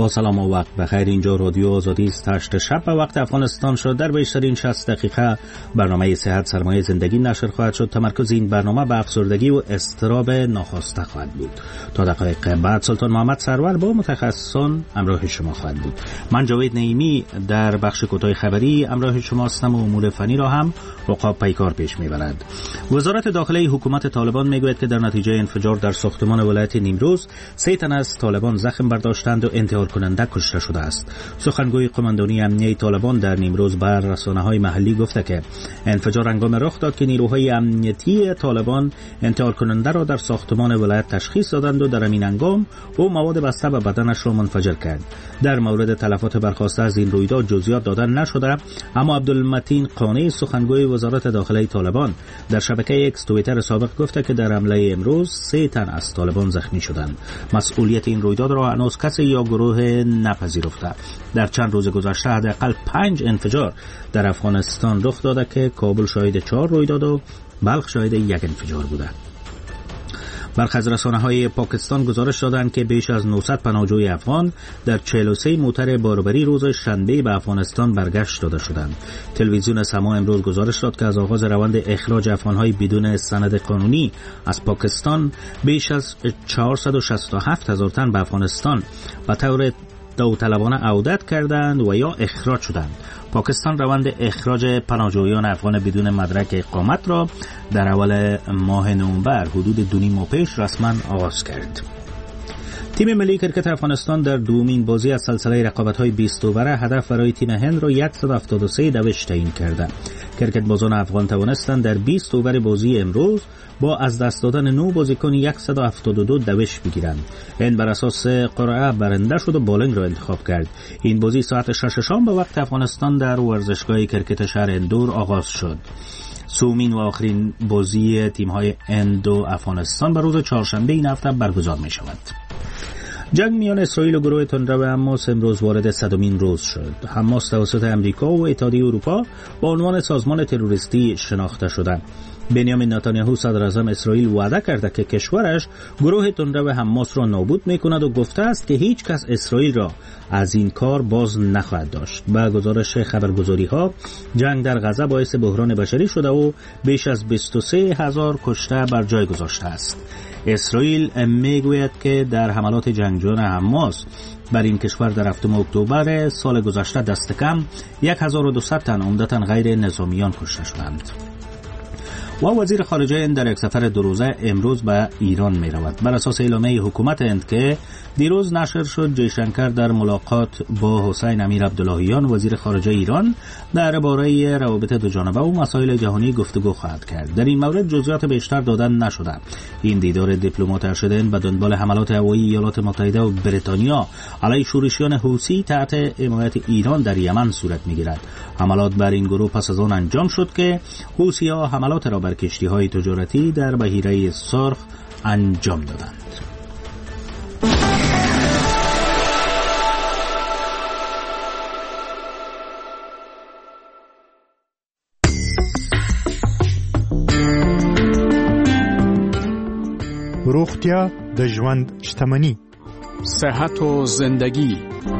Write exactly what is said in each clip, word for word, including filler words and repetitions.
با سلام و وقت بخیر. اینجا رادیو آزادی است. هشت شب به وقت افغانستان شد. در بیشترین شصت دقیقه برنامه صحت سرمایه زندگی نشر خواهد شد. تمرکز این برنامه به افسردگی و اضطراب ناخواسته خواهد بود. تا دقایق بعد سلطان محمد سرور با متخصصان همراه شما خواهد بود. من جاوید نعیمی در بخش کوتاه خبری همراه شما هستم و امور فنی را هم عقاب پیکار پیش میبرد. وزارت داخلی حکومت طالبان میگوید که در نتیجه انفجار در ساختمان ولایت نیمروز سه تن از طالبان زخم برداشتند و انتحار کننده کشته شده است. سخنگوی قماندانی امنیه طالبان در نیمروز بر رسانه‌های محلی گفته که انفجار هنگام رخ داد که نیروهای امنیتی طالبان انتحار کننده را در ساختمان ولایت تشخیص دادند و در همین هنگام او مواد بسته به بدنش را منفجر کرد. در مورد تلفات برخاسته از این رویداد جزئیات دادن نشده، اما عبدالمتین قانی سخنگوی وزارت داخلی طالبان در شبکه اکس توییتر سابق گفته که در حمله امروز سه تن از طالبان زخمی شدند. مسئولیت این رویداد را هنوز کسی یا گروه نپذیرفته. در چند روز گذشته حداقل پنج انفجار در افغانستان رخ داده که کابل شاهد چهار رویداد و بلخ شاهد یک انفجار بوده. برخی از رسانه‌های پاکستان گزارش دادند که بیش از نهصد پناهجوی افغان در چهل و سه موتر باربری روز شنبه به افغانستان برگشت داده شدند. تلویزیون سما امروز گزارش داد که از آغاز روند اخراج افغان‌های بدون سند قانونی از پاکستان بیش از چهارصد و شصت و هفت هزار تن به افغانستان به طور داوطلبانه عودت کردند و یا اخراج شدند. پاکستان روند اخراج پناهجویان افغان بدون مدرک اقامت را در اول ماه نوامبر حدود دو نیم ماه پیش رسما آغاز کرد. تیم ملی کرکت افغانستان در دومین بازی از سلسله رقابت‌های بیست اووره هدف برای تیم هند را صد و هفتاد و سه دوش تعیین کرده. کرکت بازان افغان توانستند در بیست اوور بازی امروز با از دست دادن نه بازیکن صد و هفتاد و دو دوش بگیرند. هند بر اساس قرعه برنده شد و بالینگ را انتخاب کرد. این بازی ساعت شش شام به وقت افغانستان در ورزشگاه کرکت شهر اندور آغاز شد. سومین و آخرین بازی تیم‌های هند و افغانستان به روز چهارشنبه این هفته برگزار می‌شود. جنگ میان اسرائیل و گروه تندرو حماس امروز وارد صدمین روز شد. حماس توسط امریکا و اتحادیه اروپا با عنوان سازمان تروریستی شناخته شده. بنیامین نتانیاهو صدر اعظم اسرائیل وعده کرده که کشورش گروه تندرو حماس را نابود میکند و گفته است که هیچ کس اسرائیل را از این کار باز نخواهد داشت. با گزارش خبرگزاری ها جنگ در غزه باعث بحران بشری شده و بیش از بیست و سه هزار کشته بر جای گذاشته است. اسرائیل میگوید که در حملات جنگجویان حماس بر این کشور در هفتم اکتبر سال گذشته دست کم هزار و دویست تن عمدتاً غیر نظامیان کشته شدند. و وزیر خارجه هند در یک سفر دو روزه امروز به ایران می رود. بر اساس اعلامیه حکومت هند که دیروز نشر شد، جیشنکر در ملاقات با حسین امیر عبداللهیان وزیر خارجه ایران درباره روابط دو جانبه و مسائل جهانی گفتگو خواهد کرد. در این مورد جزئیات بیشتر دادن نشده. این دیدار دیپلمات ارشد هند به دنبال حملات هوایی ایالات متحده و بریتانیا علیه شورشیان حوثی تحت حمایت ایران در یمن صورت می‌گیرد. حملات بر این گروه پس از آن انجام شد که حوثی‌ها حملات را بر کشتی‌های تجارتی در بحیره سرخ انجام دادند. روغتیا د ژوند شتمني. صحت و زندگی.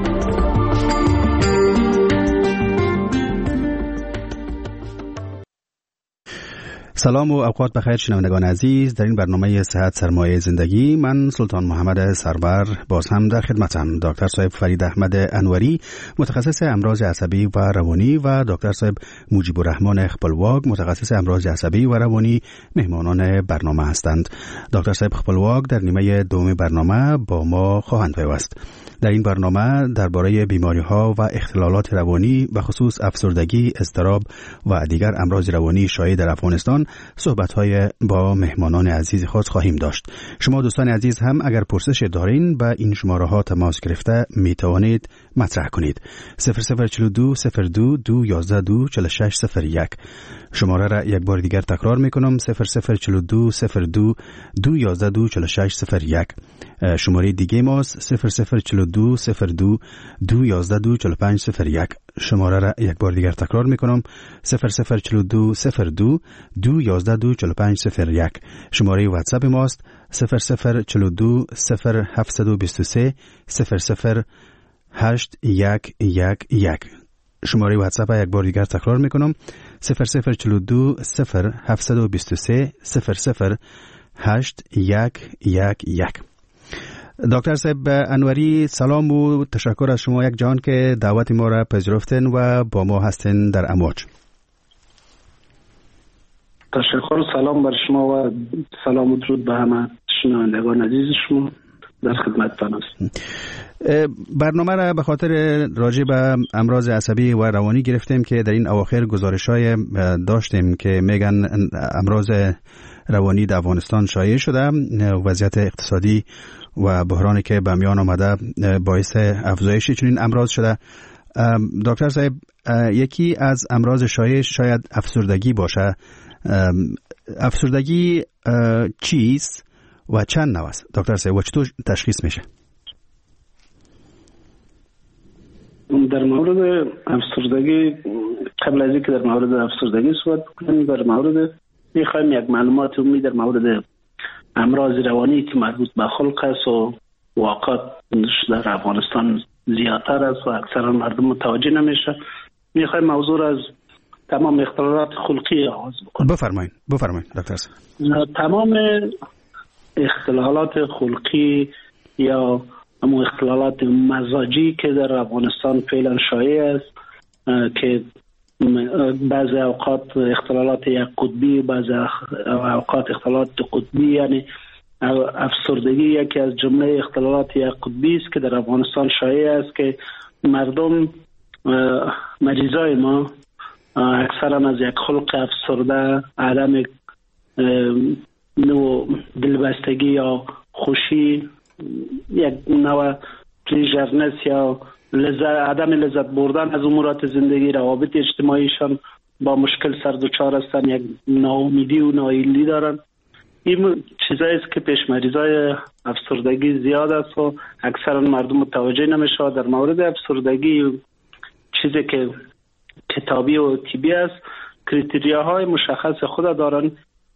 سلام و اوقات بخیر شنوندگان عزیز. در این برنامه صحت سرمایه زندگی من سلطان محمد سرور باز هم در خدمتم. دکتر صاحب فرید احمد انوری متخصص امراض عصبی و روانی و دکتر صاحب مجیب الرحمن خپلواک متخصص امراض عصبی و روانی مهمانان برنامه هستند. دکتر صاحب خپلواک در نیمه دوم برنامه با ما خواهند پیوست. در این برنامه درباره بیماری‌ها و اختلالات روانی به خصوص افسردگی، اضطراب و دیگر امراض روانی شایع در افغانستان صحبت‌های با مهمانان عزیز خود خواهیم داشت. شما دوستان عزیز هم اگر پرسش دارین با این شماره‌ها تماس گرفته می توانید مطرح کنید. صفر صفر چهل و دو صفر دو دو یازده دو چهل و شش صفر یک. شماره را یک بار دیگر تکرار میکنم. صفر صفر چهل و دو صفر دو دو یازده دو چهل و شش صفر یک. شماره دیگه ماست صفر صفر چهل و دو صفر دو دو یازده دو چهل و پنج صفر یک. شماره را یک بار دیگر تکرار میکنم. صفر صفر چهل و دو صفر دو دو یازده دو چهل و پنج صفر یک. شماره واتساپ ماست صفر صفر چهل و دو صفر هفتصد و بیست و سه صفر صفر هشت یک یک یک. شماره واتساپ یک بار دیگر تکرار میکنم: صفر صفر چلو دو صفر هفتصد و بیست و سه صفر صفر هشت یک یک یک. دکتر صاحب انوری، سلام و تشکر از شما یک جان که دعوت ما را پذیرفتین و با ما هستین در امواج. تشکر و سلام بر شما و سلام و درود به همه شنوندگان عزیز شما. در خدمتتان هستم. برنامه را به خاطر راجع به امراض عصبی و روانی گرفتیم که در این اواخر گزارش‌های داشتیم که میگن امراض روانی در افغانستان شایع شده. وضعیت اقتصادی و بحرانی که به میان آمده باعث افزایش چنین امراض شده. دکتر صاحب، یکی از امراض شایع شاید افسردگی باشه. افسردگی چیست و چند نوع است دکتر صاحب و چطور تشخیص میشه؟ در مورد افسردگی، قبل از اینکه در مورد افسردگی صحبت کنیم، در مورد میخوایم یک معلومات عمومی در مورد امراض روانی که مربوط به خلق است و واقعات در افغانستان زیادتر است و اکثرا مردم متوجه نمیشه. میخوایم موضوع را از تمام اختلالات خلقی آغاز بکنیم. بفرمایید بفرمایید دکتر صاحب. تمام اختلالات خلقی یا اما اختلالات مزاجی که در افغانستان فعلا شایع است که بعضی اوقات اختلالات یک قطبی، بعضی اوقات اختلالات دو قطبی، یعنی افسردگی یکی از جمله اختلالات یک قطبی است که در افغانستان شایع است که مردم مریضای ما اکثرا از یک خلق افسرده، عدم نوع دلبستگی یا خوشی، یک نوع پلیژرنس یا لذت، عدم لذت بردن از امورات زندگی، روابط اجتماعیشان با مشکل سر دچار هستند، یک ناامیدی و ناایلی دارن. این چیزایی است که پیش مریضای افسردگی زیاد است و اکثرا مردم متوجه نمیشه. در مورد افسردگی چیزی که کتابی و طبی است، کریتریاهای مشخص خود دارن.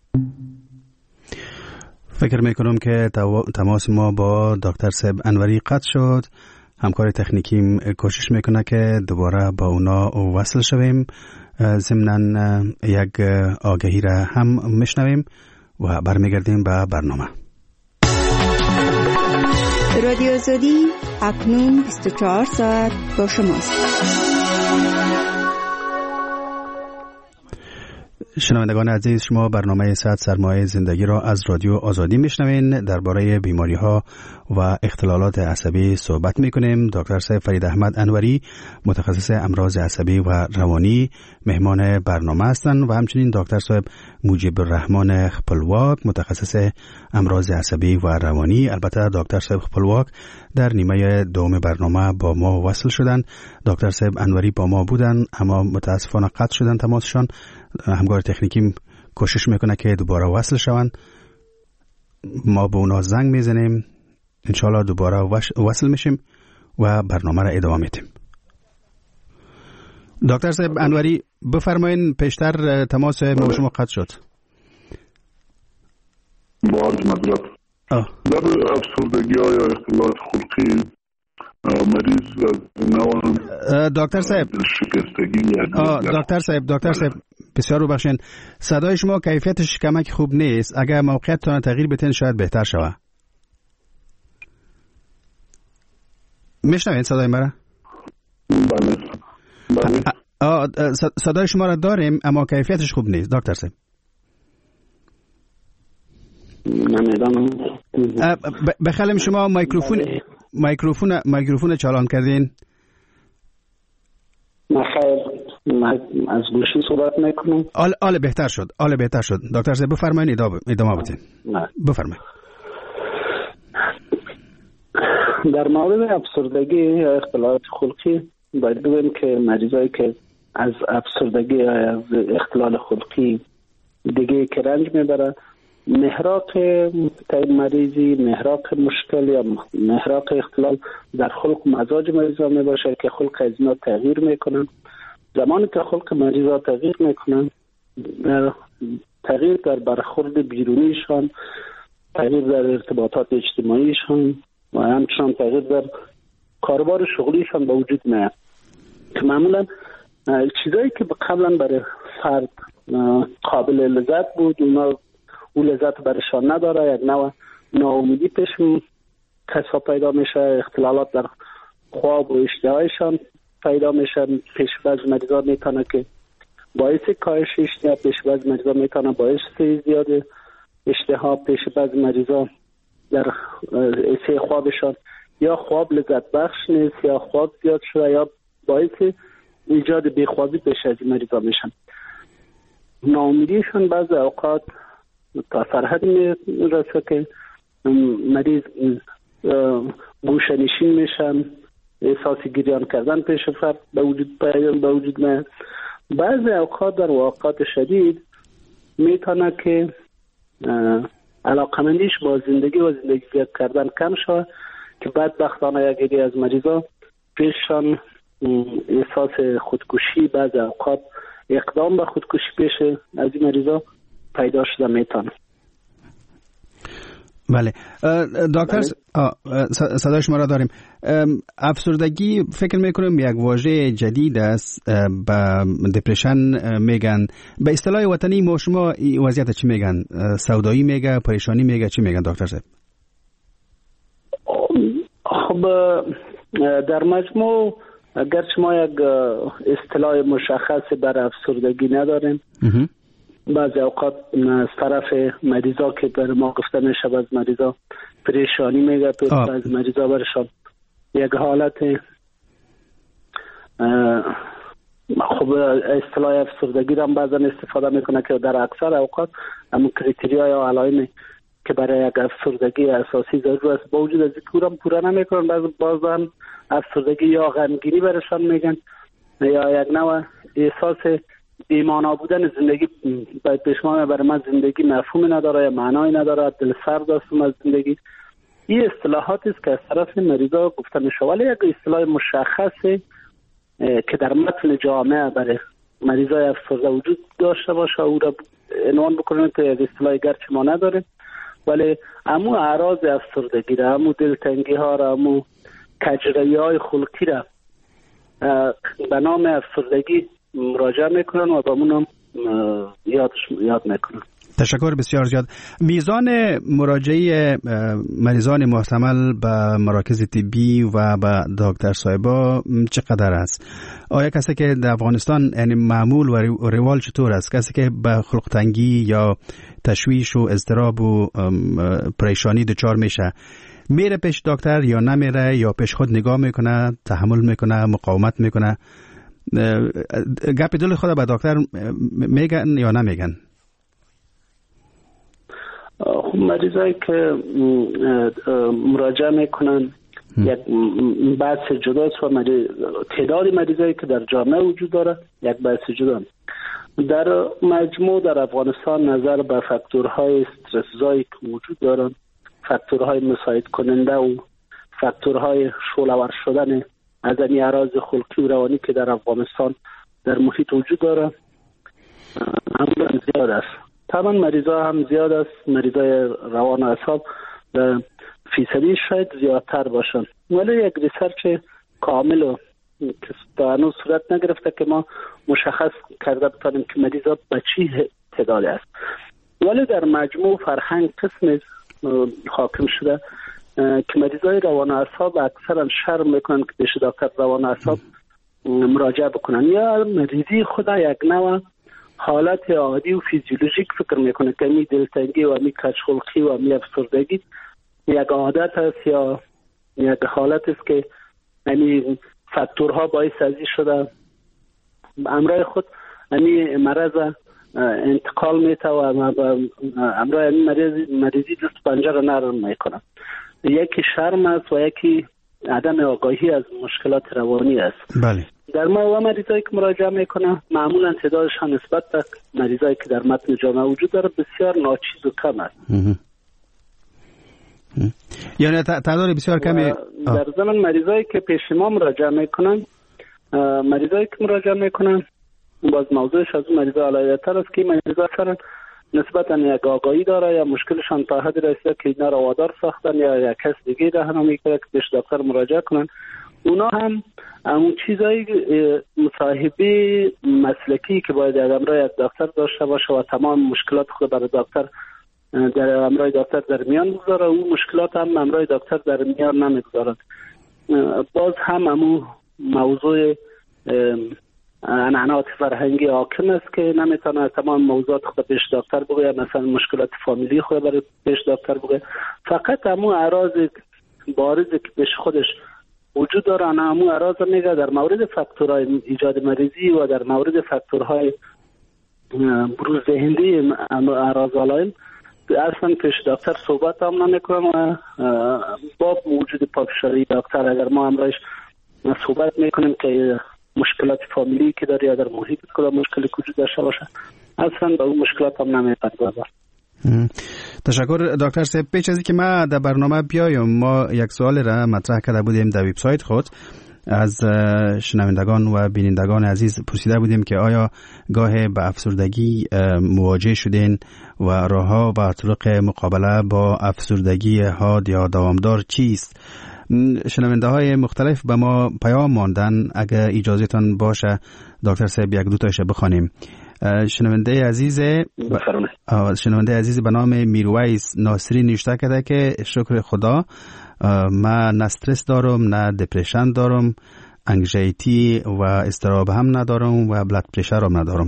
فکر میکنم که تماس ما با دکتر صاحب انوری قطع شد. همکار تکنیکیم کوشش میکنه که دوباره با اونا وصل شویم. ضمناً یک آگهی را هم میشنویم و برمیگردیم به برنامه. رادیو آزادی اکنون بیست و چهار ساعت با شماست. شنوندگان عزیز، شما برنامه صحت سرمایه زندگی را از رادیو آزادی میشنوین. درباره بیماری ها و اختلالات عصبی صحبت میکنیم. دکتر صاحب فرید احمد انوری، متخصص امراض عصبی و روانی، مهمان برنامه هستند و همچنین دکتر صاحب موجب الرحمن خپلواک، متخصص امراض عصبی و روانی. البته دکتر صاحب خپلواک در نیمه دوم برنامه با ما وصل شدن. دکتر صاحب انوری با ما بودن اما متاسفانه قطع شدن تماسشان. همکار تکنیکیم کوشش میکنه که دوباره وصل شوند. ما به اونا زنگ میزنیم، انشالله دوباره وصل میشیم و برنامه را ادامه میدیم. دکتر صاحب انوری بفرمایین، پیشتر تماس ما شما قطع شد. باز مدرد در افسردگی ها یا اختلالات خلقی مریض نوان دکتر صاحب شکستگی دکتر صاحب دکتر صاحب بسیار رو بخشین، صدای شما کیفیتش کمک خوب نیست. اگر موقعیتتان تغییر بدین شاید بهتر شود. میشنوید صدای مرا؟ بله بله. صدای شما را داریم اما کیفیتش خوب نیست دکتر صاحب. نمیدانم. بخلم شما میکروفون میکروفون میکروفون چالان کردین؟ نخیر، از گوشی صحبت میکنم. آل آل بهتر شد. آل بهتر شد. دکتر صاحب بفرمایید ادامه بدین. بفرمایید. در مورد افسردگی یا اختلالات خلقی باید بگویم که مریضایی که از افسردگی یا از اختلال خلقی دیگه که رنج میبره، محراق مریضی، محراق مشکل یا محراق اختلال در خلق مزاج مریضا می باشه که خلق از اینا تغییر میکنن. زمانی که خلق مریضا تغییر میکنن، تغییر در برخورد بیرونیشان، تغییر در ارتباطات اجتماعیشان و همچنان تغییر در کاربار شغلیشان به وجود میاد که معمولا چیزایی که قبلا برای فرد قابل لذت بود اونا اون لذت برشان نداره، یک نوع ناامیدی پیش کسا پیدا میشه، اختلالات در خواب و اشتهایشان پیدا میشه. پیش بعض مریضا میتونه که باعث کاهش اشتها، پیش بعض مریضا میتونه باعث زیاد اشتها، پیش بعض مریضا در ایسه خوابشان یا خواب لذت بخش نیست یا خواب زیاد شده یا باعث ایجاد بیخوابی پیش از مریضا میشن. ناامیدیشان بعض اوقات تا سرحد میرسه که مریض گوشه‌نشین میشن، احساس گریان کردن پیش فرد به وجود به وجود میاد. بعضی اوقات در واقعات شدید میتونه که علاقمندیش با زندگی و زندگی زیاد کردن کم شود که بدبختانه یک عده از مریضا پیششان احساس خودکشی، بعضی اوقات اقدام به خودکشی پیش از این مریضا پیدا شده میتونه. بله دکتر صدای شما را داریم. افسردگی فکر میکنم یک واژه جدید است، به دپرشن میگن. به اصطلاح وطنی ما شما وضعیت چی میگن؟ سودایی میگه، پریشانی میگه، چی میگن دکتر صاحب؟ خب در مجموع اگرچه ما یک اصطلاح مشخصی برای افسردگی نداریم، بعضی اوقات از طرف مریضا که بر ما گفته میشه بعض مریضا پریشانی میگه، بعض مریضا برشان یک حالت خب اصطلاح افسردگی را بعضا استفاده میکنه که در اکثر اوقات همون کریتریا یا علائمی که برای یک افسردگی اساسی ضرور است با وجود از اینکه پورا نمیکنن، بعض بازم افسردگی یا غمگینی برشان میگن یا یک نوع احساس بی‌معنا بودن زندگی باید پیش ما برای من زندگی مفهومی نداره یا معنایی نداره، دل سرد هستم از زندگی. این اصطلاحاتی است که از طرف مریضا گفته میشه، ولی یک اصطلاح مشخصی که در متن جامعه برای مریضای افسرده وجود داشته باشه او را عنوان بکنیم که یک اصطلاح گرچه ما نداره، ولی امو اعراض افسردگی را، امو دلتنگی ها را، امو کجروی های خلقی را به نام افسردگی مراجعه میکنن و با منم یاد یاد میکنن. تشکر بسیار زیاد. میزان مراجعه مریضان محتمل به مراکز طبی و به دکتر صاحبا چقدر است؟ آیا کسی که در افغانستان یعنی معمول و روال چطور است؟ کسی که به خلق تنگی یا تشویش و اضطراب و پریشانی دچار میشه میره پیش دکتر یا نمیره یا پیش خود نگاه میکنه، تحمل میکنه، مقاومت میکنه؟ گپ دل خود به دکتر میگن یا نمیگن؟ خب مریضایی که مراجعه میکنن یک بحث جداست و مریض تعداد مریضایی که در جامعه وجود داره یک بحث جدا. در مجموع در افغانستان نظر به فاکتورهای استرس‌زایی که وجود دارن، فاکتورهای مساعد کننده و فاکتورهای شعله‌ور شدن از این اعراض خلقی و روانی که در افغانستان در محیط وجود داره هم زیاد است. طبعا مریضا هم زیاد است، مریضای روان و اعصاب فیصدی شاید زیادتر باشن، ولی یک ریسرچ کامل و تا هنوز صورت نگرفته که ما مشخص کرده بتانیم که مریضا به چی تعداد است. ولی در مجموع فرهنگ قسم حاکم شده که مریضای روان و اعصاب اکثرا شرم میکنن که پیش دکتر روان و اعصاب مراجعه بکنن، یا مریضی خدا یک نوع حالت عادی و فیزیولوژیک فکر میکنه که می دلتنگی و می کجخلقی و می افسردگی یک عادت است یا یک حالت است که یعنی فاکتورها باعث ازی شده امرای خود یعنی مرض انتقال میته و امرای یعنی مریض مریضی دست پنجه را نرم میکنه. یکی شرم است و یکی عدم آگاهی از مشکلات روانی است. بله. در ما و مریضایی که مراجعه میکنه معمولا تعدادشان نسبت به مریضایی که در متن جامعه وجود داره بسیار ناچیز و کم است. یعنی تعداد بسیار کمی. در زمان مریضایی که پیش ما مراجعه میکنن مریضایی که مراجعه میکنن باز موضوعش از اون مریضا علایتر است که مریضا اکثرا نسبتا یک آگاهی داره یا مشکلشان تا حدی رسیده که اینا را وادار ساختن یا یک کس دیگه راهنمایی کرده که پیش دکتر مراجعه کنن اونا هم اون چیزایی مصاحبه مسلکی که باید در امرای دکتر داشته باشه و تمام مشکلات خود برای دکتر در امرای دکتر در میان بگذاره، اون مشکلات هم امرای دکتر در میان نمیگذارد. باز هم امو موضوع عنعنات فرهنگی حاکم است که نمیتونه تمام موضوعات خود پیش دکتر بگه، مثلا مشکلات فامیلی خود برای پیش دکتر بگه. فقط امو اعراض بارزی که پیش خودش وجود داره امو اعراض میگه در مورد فاکتورهای ایجاد مریضی و در مورد فاکتورهای بروز دهنده اعراض علائم اصلا پیش دکتر صحبت هم نمیکنم و با وجود پافشاری دکتر اگر ما امرایش صحبت میکنیم که مشکلات فامیلی که داره یا در محیط کدام مشکلی وجود داشته باشه اصلا به اون مشکلات هم نمیپردازه. تشکر دکتر صاحب. پیش از اینکه ما در برنامه بیایم ما یک سوال را مطرح کرده بودیم در وبسایت خود، از شنوندگان و بینندگان عزیز پرسیده بودیم که آیا گاه به افسردگی مواجه شدین و راهها و طرق مقابله با افسردگی حاد یا دوامدار چیست؟ شنونده های مختلف به ما پیام ماندن، اگر اجازهتان باشه دکتر صاحب یک دو تایش بخوانیم. شنونده عزیز ب... شنونده عزیز به نام میرویس ناصری نوشته کرده که شکر خدا من نه استرس دارم، نه دپرشن دارم، انگزایتی و اضطراب هم ندارم و بلاد پرشر هم ندارم.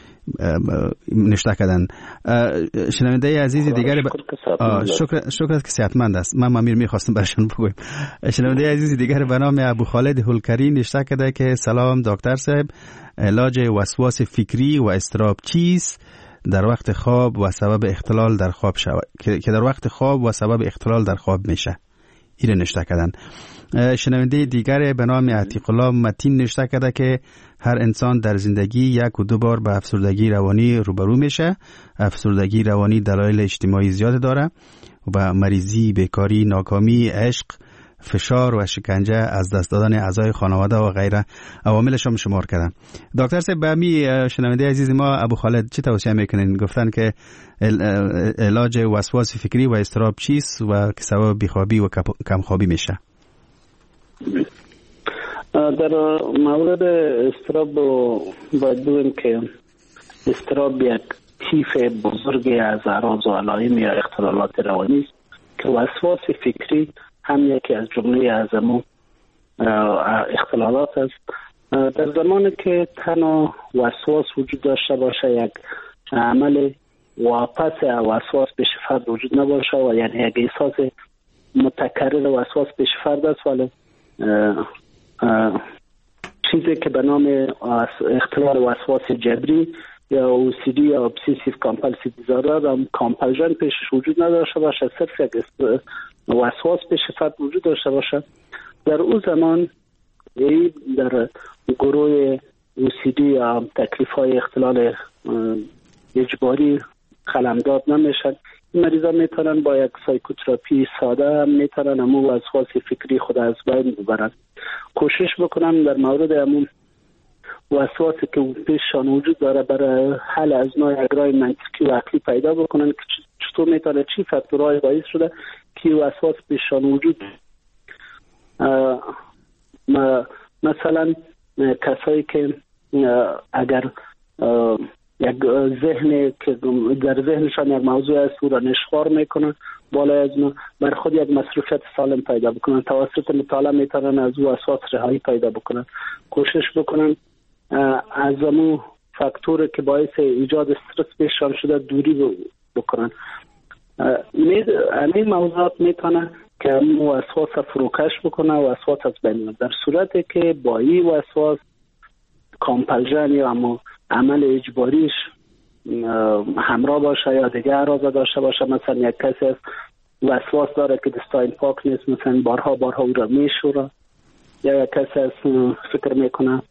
نوشته کردن. شنونده عزیز دیگر ب... شکر شکر که صحتمند است. من امیر میخواستم برشون بگویم. شنونده عزیز دیگر به نام ابو خالد هولکری نوشته کرده که سلام دکتر صاحب، علاج وسواس فکری و اضطراب چیست در وقت خواب و سبب اختلال در خواب شود که در وقت خواب و سبب اختلال در خواب میشه. این نوشته کردن. شنونده دیگر به نام عتیق الله متین نوشته کرده که هر انسان در زندگی یک و دو بار به افسردگی روانی روبرو میشه. افسردگی روانی دلایل اجتماعی زیاد داره و مریضی، بیکاری، ناکامی، عشق، فشار و شکنجه، از دست دادن اعضای خانواده و غیره عواملش هم شمار کردن. دکتر صاحب به می شنونده عزیز ما ابو خالد چی توصیه میکنین؟ گفتن که علاج وسواس فکری و اضطراب چیست و که سبب بیخوابی و کمخوابی میشه. در مورد اضطراب باید بگویم که اضطراب یک طیف بزرگی از اعراض و علائم یا اختلالات روانی است که وسواس فکری هم یکی از جمله از امو اختلالات است. در زمانی که تنها وسواس وجود داشته باشه، یک عمل واپس وسواس به فرد وجود نباشه و یعنی یک احساس متکرر وسواس به فرد است، ولی چیزی که به نام اختلال وسواس جبری یا او سی دی یا ابسیسیو کامپالسیو دیزاردر هم کامپلژن پیشش وجود نداشته باشه، صرف یک وسواس پیش فرد وجود داشته باشه، در او زمان در گروه او سی دی یا تکلیف های اختلال اجباری قلمداد نمیشن. این مریضا میتونن با یک سایکوتراپی ساده هم میتونن امو وسواس فکری خود از بین ببرن. کوشش بکنن در مورد امو وسواسی که پیششان وجود داره برای حل از نوع اگرای منطقی و عقلی پیدا بکنن که چطور میتونه چی فاکتورهای باعث شده که وسواس پیششان وجود. مثلا کسایی که اگر یک ذهن که در ذهنشان یک موضوع است او را نشخوار میکنن، بالای از اون بر خود یک مصروفیت سالم پیدا بکنن، توسط مطالعه میتونن از او وسواس رهایی پیدا بکنن. کوشش بکنن از امو فاکتور که باعث ایجاد استرس پیششان شده دوری بکنن. این موضوعات میتونه که امو وسواس فروکش بکنه و وسواس از بین. در صورتی که با این وسواس کامپلژن یا امو عمل اجباریش همراه باشه یا دیگه اعراض داشته باشه، مثلا یک کسی است وسواس داره که دستاین پاک نیست، مثلا بارها بارها او را میشوره، یا یک کسی است فکر میکنه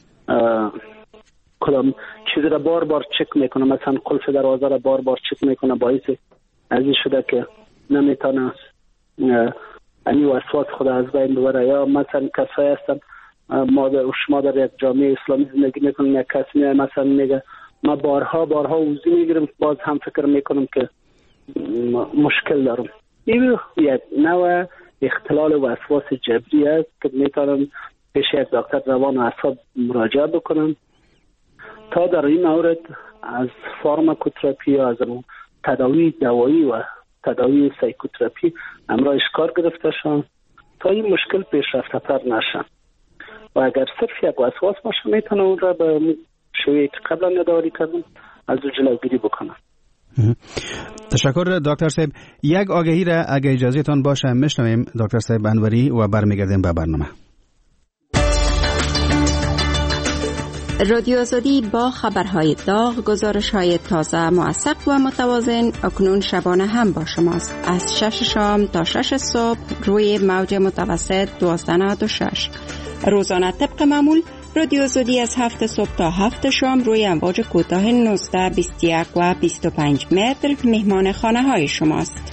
کدام چیزی را بار بار چک میکنه، مثلا قلف دروازه را بار بار چک میکنه، باعث از این شده که نمیتونه این وسواس خود از بین ببره. یا مثلا کسایی هستن ما در شما در یک جامعه اسلامی زندگی میکنیم، یک کسی میگه مثلا میگه ما بارها بارها وضو میگیرم باز هم فکر میکنم که مشکل دارم. این یک نوع اختلال وسواس جبری است که میتونن پیش یک دکتر روان و اعصاب مراجعه بکنن تا در این مورد از فارماکوتراپی یا از تداوی دوایی و تداوی سایکوتراپی امرایش کار گرفته شن تا این مشکل پیشرفته تر نشن و اگر صرف یک وسواس باشه میتونه اون را به شویی که قبلا نداری کردن از او جلوگیری بکنن. تشکر دکتر صاحب. یک آگهی را اگه اجازه تان باشه میشنویم دکتر صاحب انوری و برمیگردیم به برنامه. رادیو آزادی با خبرهای داغ، گزارش‌های تازه، موثق و متوازن اکنون شبانه هم با شماست. از شش شام تا شش صبح روی موج متوسط دوازده نود و شش. روزانه طبق معمول رادیو آزادی از هفت صبح تا هفت شام روی امواج کوتاه نوزده، بیست و یک و بیست و پنج متر مهمان خانه های شماست.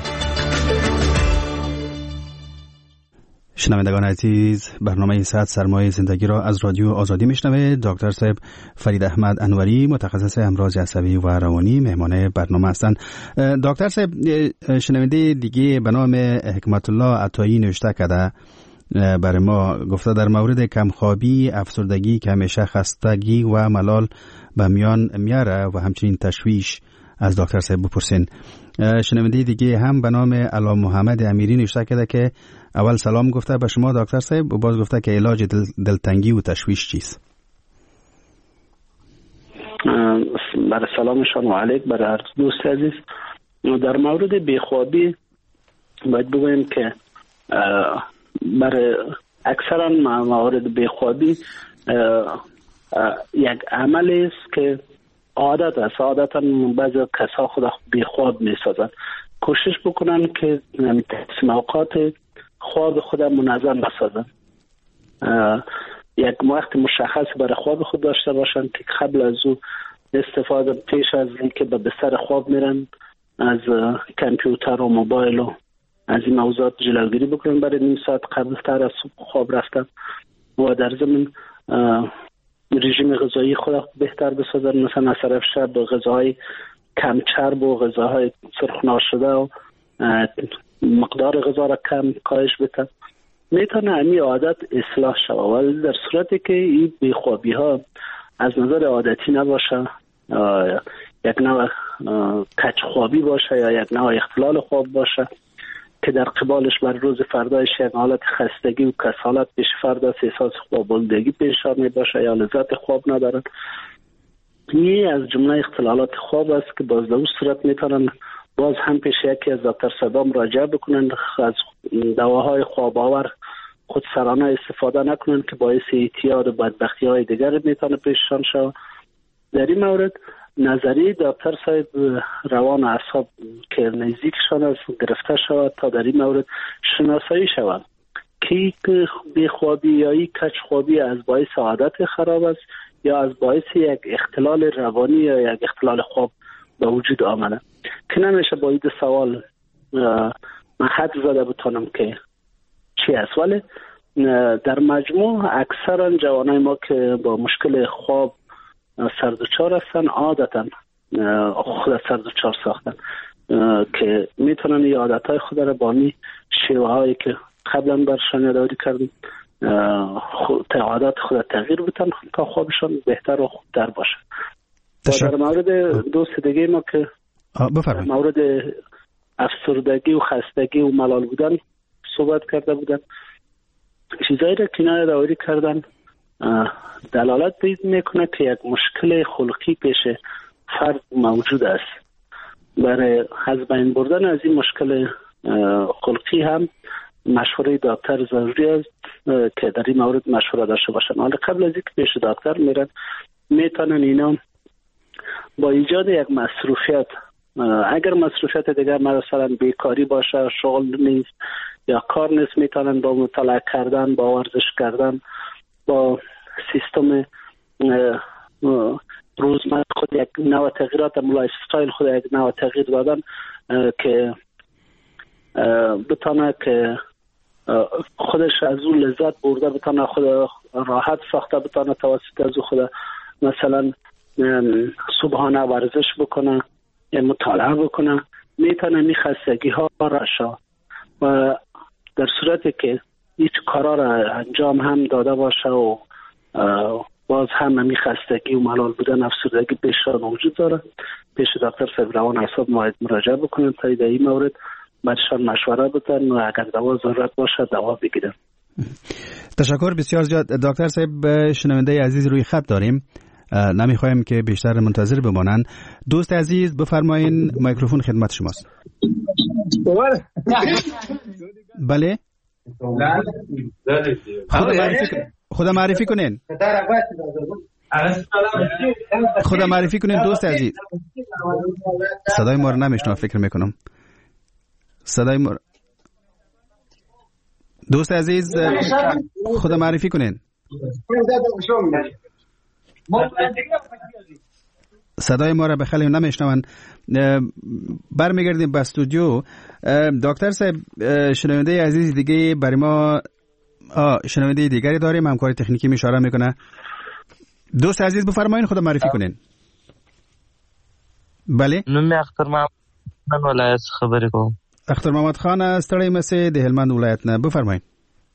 شنوندگان عزیز، برنامه صحت سرمایه زندگی را از رادیو آزادی میشنوید. دکتر صاحب فرید احمد انوری، متخصص امراض عصبی و روانی، مهمان برنامه هستند. دکتر صاحب، شنونده دیگه به نام حکمت الله عطایی نوشته کرده برای ما، گفته در مورد کمخوابی، افسردگی که همیشه خستگی و ملال به میان میاره و همچنین تشویش از دکتر صاحب بپرسین. شنونده دیگه هم به نام علا محمد امیری نوشته کرده که اول سلام گفته به شما دکتر صاحب و باز گفته که علاج دل دلتنگی و تشویش چیست؟ برای سلامشان و علیک برای هر دوست عزیز. در مورد بیخوابی باید بگویم که برای اکثرا موارد بیخوابی یک عملی است که عادت است. عادتا بعضی کسا خود بیخواب میسازن. کوشش بکنن که تقسیم اوقات خواب خود منظم بسازن. یک وقت مشخص برای خواب خود داشته باشن که قبل از او استفاده پیش از اینکه به بستر خواب میرن از کامپیوتر و موبایل و از این موضوعات جلوگیری بکنن برای نیم ساعت قبل تر از خواب رفتن و در ضمن رژیم غذایی خود بهتر بسازن، مثلا اثر شب غذاهای کم چرب و غذاهای سرخ شده و مقدار غذا را کم کاهش بده. میتونه همین عادت اصلاح شود، ولی در صورتی که این بیخوابی ها از نظر عادتی نباشه، یک نوع کج خوابی باشه یا یک نوع اختلال خواب باشه که در قبالش بر روز فردایش یک حالت خستگی و کسالت پیش فردا احساس خوابالودگی پیشا می باشه یا لذت خواب ندارن، این از جمله اختلالات خواب است که باز در اون صورت میتونن باز هم پیش یکی از دکتر صاحب مراجعه بکنن، از دواهای خواب آور خود سرانه استفاده نکنن که باعث اعتیاد و بدبختی های دیگر میتونه پیششان شود. در این مورد نظری دکتر صاحب روان اعصاب که نزدیکشان است گرفته شود تا در این مورد شناسایی شود که بیخوابی یا یک کج خوابی از باعث عادت خراب است یا از باعث یک اختلال روانی یا یک اختلال خواب به وجود آمده که نمیشه با این سوال من حد زده بتانم که چی است. ولی در مجموع اکثرا جوانای ما که با مشکل خواب سردوچار هستن عادتا خود سردوچار ساختن که میتونن این عادتهای خود را با می شیوه هایی که قبلا برشان یادآوری کردیم عادت خود تغییر بدن تا خوابشان بهتر و خوبتر باشه. در مورد دوست دیگه ما که مورد افسردگی و خستگی و ملال بودن صحبت کرده بودن، چیزایی را که یادآوری کردن دلالت پیدا میکنه که یک مشکل خلقی پیش فرد موجود است. برای از بین بردن از این مشکل خلقی هم مشوره دکتر ضروری است که در این مورد مشوره داشته باشن. حالا قبل از اینکه پیش دکتر میرن میتونن اینا با ایجاد یک مصروفیت، اگر مصروفیت دیگر مثلا بیکاری باشه، شغل نیست یا کار نیست، میتونن با مطالعه کردن، با ورزش کردن، با سیستم روزمره خود یک نوع تغییرات لایف استایل خود یک نوع تغییر دادن که بتانه که خودش از اون لذت برده، بتانه خود راحت ساخته، بتانه توسط از خود مثلا صبحانه ورزش بکنه یا مطالعه بکنه، میتونه می خستگی ها راشه و در صورتی که هیچ کارا را انجام هم داده باشه و باز هم همی خستگی و ملال بودن افسردگی پیشران وجود داره، پیش دکتر صاحب روان اعصاب مراجعه بکنن تا در این مورد بعدشان مشوره بدن و اگر دوا ضرورت باشه دوا بگیرن. تشکر بسیار زیاد. دکتر صاحب شنونده عزیز روی خط داریم، نمیخوایم که بیشتر منتظر بمانند. دوست عزیز بفرمایین، میکروفون خدمت شماست. بله خدا معرفی خدا معرفی کنین خدا معرفی کنین دوست عزیز. صدای ما رو نمیشنم فکر میکنم. صدای ما دوست عزیز خدا معرفی کنین. صدای ما را به خیلی نمیشنون. برمیگردیم به استودیو. دکتر صاحب شنونده عزیز دیگه برای ما شنونده دیگری داریم، همکار تکنیکی می اشاره میکنه. دوست عزیز بفرمایید خدا معرفی کنین. بله نوم اختر محمد ولایت خبری کوم. اختر محمد خان ستړی مسه د هلمند ولایت نه، بفرمایید.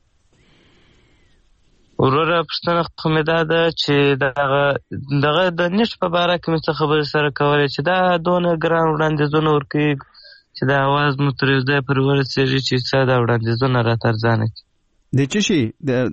وروره پښتنه خو ده ده چې دغه دغه د نش په باره کې مې خبرې سره کولې چې دا دونه ګران وړاندیزونه ورکوي چې د اواز مو تر یو ځای پورې ورسېږي چې څه دا وړاندیزونه راته ارزانه کړي. د څه شي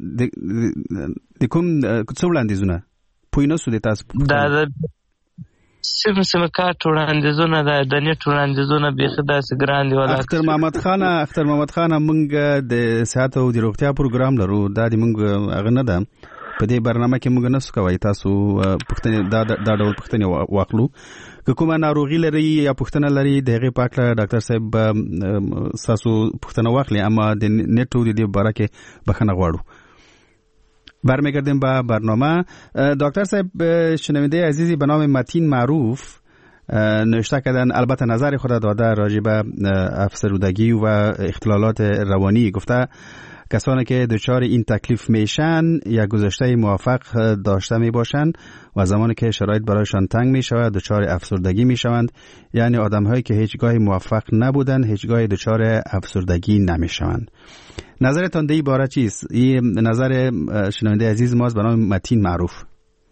د کوم څه وړاندیزونه پوه نه سو د تاسو؟ دا د سیم سیم کارت وړاندیزونه ده، د نیټ وړاندیزونه بیخي داسې ګران دي. اختر محمد خان اختر محمد خان موږ د صحت او د روغتیا پروګرام لرو، دا د موږ هغه نه ده. په دې برنامه کې موږ نسو کوي تاسو پوښتنه دا دا ډول پوښتنه واخلو. که کومه ناروغي لري یا پوښتنه لري د هغې په اړه ډاکټر صاحب تاسو پوښتنه واخلي، اما د نیټ د دې باره کې بخښنه غواړو. برمیگردیم به برنامه. دکتر صاحب شنونده عزیزی به نام متین معروف نوشته کردن، البته نظر خود داده راجع به افسردگی و اختلالات روانی. گفته کسانی که دچار این تکلیف میشن یا گذشته موفق داشته می باشند و زمانی که شرایط برایشان تنگ می شود دچار افسردگی می شوند، یعنی آدم هایی که هیچگاه موفق نبودن هیچگاه دچار افسردگی نمی شوند. نظرتان در این باره چیست؟ این نظر شنونده عزیز ماست به نام متین معروف.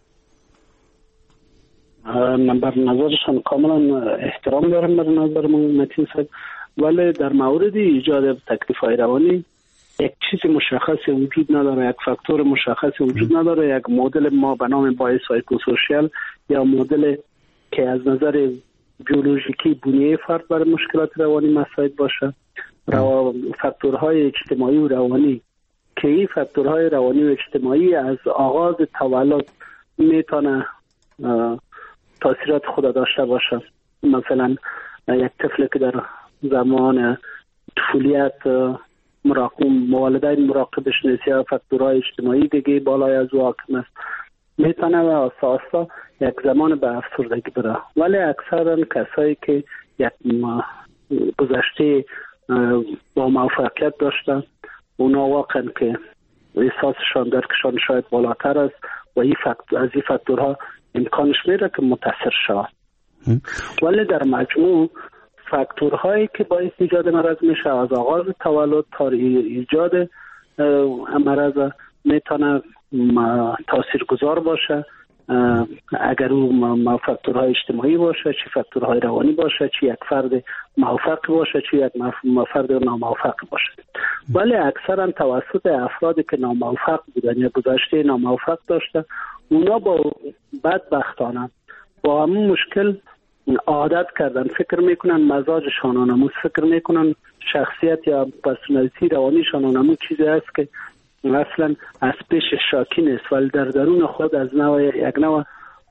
بر نظرشان کاملا احترام دارم بر نظر متین صاحب، ولی در مورد ایجاد تکلیف های روانی یک چیز مشخصی وجود نداره، یک فاکتور مشخصی وجود نداره، یک مدل ما به نام بای سایکوسوشیال یا مدل که از نظر بیولوژیکی بنیه فرد برای مشکلات روانی مساعد باشه. رو... فاکتورهای اجتماعی و روانی که این فاکتورهای روانی و اجتماعی از آغاز تولد میتونه تاثیرات خود داشته باشه. مثلا یک طفل که در زمان طفولیت مراقب والدین مراقبش نیست یا فاکتورهای اجتماعی دیگه بالای از او حاکم است، میتونه و اساسا یک زمان به افسردگی بره. ولی اکثرا کسایی که یک گذشته با موفقیت داشتن اونا واقعا که احساسشان درکشان شاید بالاتر است و این فاکتور از این فاکتورها امکانش میره که متاثر شود. ولی در مجموع فاکتورهایی که باعث ایجاد مرض میشه از آغاز تولد تا ایجاد مرض میتونه تاثیرگذار باشه. اگر او فاکتورهای اجتماعی باشه، چی فاکتورهای روانی باشه، چی یک فرد موفق باشه، چی یک فرد ناموفق باشه. ولی اکثرا توسط افرادی که ناموفق بودن یا گذشته ناموفق داشته، اونا با بدبختانه با همون مشکل عادت کردن، فکر میکنن مزاجشان آنموز، فکر میکنن شخصیت یا پرسونالیتی روانیشان آنموز چیزی است که اصلا از پیش شاکی نیست، ولی در درون خود از نوع یک نوع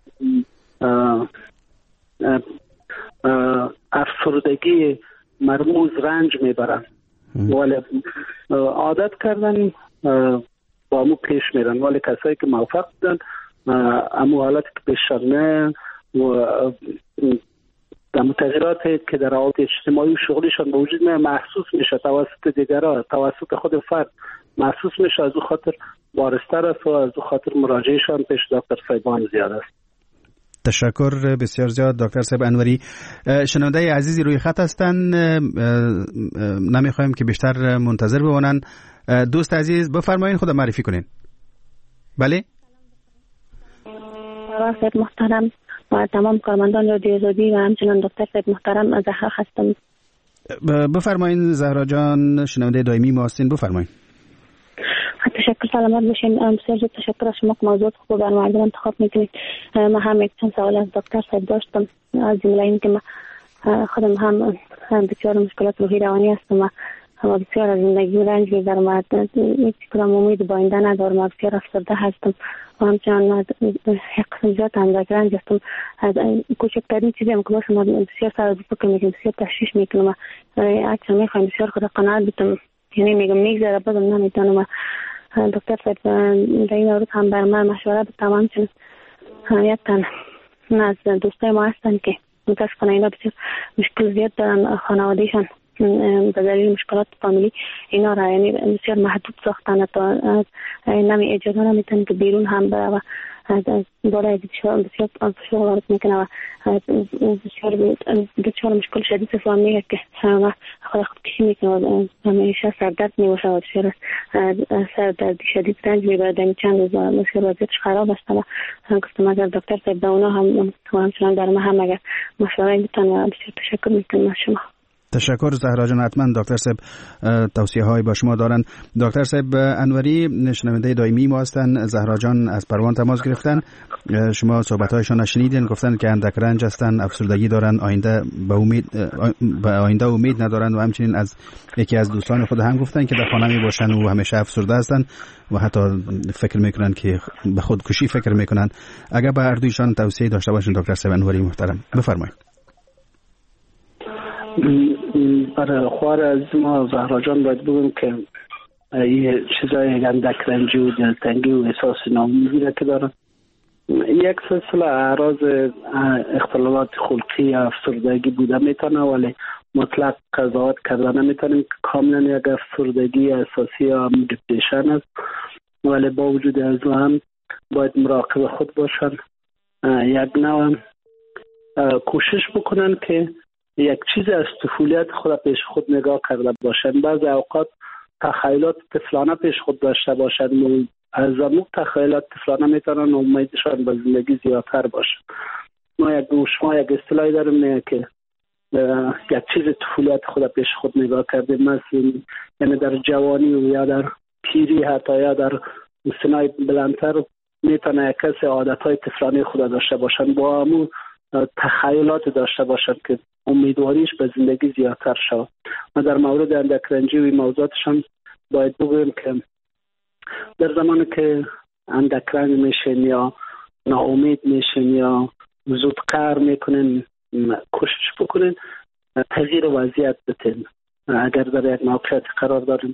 افسردگی مرموز رنج میبرن، ولی عادت کردن با امو پیش میرن. ولی کسایی که موفق بودن امو حالت که پیش نه و در تغییراتی که در روابط اجتماعی و شغلیشان به وجود میاد محسوس میشه توسط دیگران، توسط خود فرد محسوس میشه. از او خاطر بارستر است و از او خاطر مراجعهشان پیش دکتر صاحبان زیاد است. تشکر بسیار زیاد دکتر صاحب انوری. شنونده عزیزی روی خط هستن، نمیخوایم که بیشتر منتظر بمونن. دوست عزیز بفرمایید، خود معرفی کنین. بله صاحب محترم و تمام کارمندان رادیو آزادی و همچنان دکتر صاحب محترم، زهرا هستم. بفرمایید زهرا جان، شنونده دائمی ما هستین، بفرمایید. تشکر، سلامت باشین. بسیار زیاد تشکر از شما که موضوعات خوب بر مردم انتخاب میکنید. من هم یک چند سوال از دکتر صاحب داشتم، از جمله این که من خودم هم بسیار مشکلات روحی روانی هستم و بسیار از زندگی رنج میبرم و هیچ کدام امید با آینده ندارم و بسیار افسرده هستم و همچنان یک قسم زیاد اندک رنج هستم. کوچکترین چیزی هم که باشم بسیار سر فکر میکنم، بسیار تشویش میکنم و اکثر میخوایم بسیار خود قناعت بتم، یعنی میگم میگذره بازم نمیتونم. و دکتر صاحب در این مورد هم بر من مشوره بتم. همچنین یک تن از دوستای ما هستن که متاسفانه اینا بسیار مشکل زیاد دارن، خانوادهشان به دلیل مشکلات فامیلی اینا را یعنی بسیار محدود ساختن تا نمی اجازه نمیتونن که بیرون هم بره و داره بسیار بسیار فشار وارد میکنه و بسیار بسیار مشکل شدید فامیلی که خود خودکشی میکنه و همیشه سردرد میباشه و بسیار سردرد شدید رنج میبره. در چند روز بسیار وضعیتش خراب است و گفتم اگر دکتر صاحب به اونا هم همچنان در ما هم اگر مشوره میتونن. بسیار تشکر میکنم از شما. تشکر زهرا جان. حتما دکتر صاحب توصیه های با شما دارن. دکتر صاحب انوری شنونده دائمی ما هستن. زهرا جان از پروان تماس گرفتن، شما صحبت هایشان نشنیدین، گفتن که اندک رنج هستن، افسردگی دارن، آینده به امید به آینده امید ندارن و همچنین از یکی از دوستان خود هم گفتن که در خانه می باشن و همیشه افسرده هستن و حتی فکر میکنن که به خودکشی فکر میکنن. اگر به هر دویشان توصیه داشته باشین دکتر صاحب انوری محترم، بفرمایید. برای خوار از ما زهرا جان باید بگم که یه چیزای اندک رنجی و دلتنگی و احساس ناامیدی که دارن. یک سلسله اعراض اختلالات خلقی افسردگی بوده میتونه، ولی مطلق قضاوت کردن نمیتونیم که کاملا یک افسردگی اساسی یا دیپریشن است، ولی با وجود از هم باید مراقب خود باشن. یک نوع کوشش بکنن که یک چیز از طفولیت خود پیش خود نگاه کرده باشند. بعضی اوقات تخیلات طفلانه پیش خود داشته باشند و از امو تخیلات طفلانه میتونن امیدشان به زندگی زیادتر باشند. ما یک شما یک اصطلاحی داریم که یک چیز طفولیت خود پیش خود نگاه کرده، مثلا یعنی در جوانی و یا در پیری حتی یا در سنای بلندتر میتونه یک کسی عادتهای طفلانه خود داشته باشند، با امو تخیلات داشته باشند که امیدواریش به زندگی زیادتر شود. ما در مورد اندک رنجی و موضوعاتشان باید بگویم که در زمانی که اندک رنج میشین یا ناامید میشین یا زود قهر میکنین، کوشش بکنین تغییر وضعیت بتین. اگر در یک موقعیت قرار دارین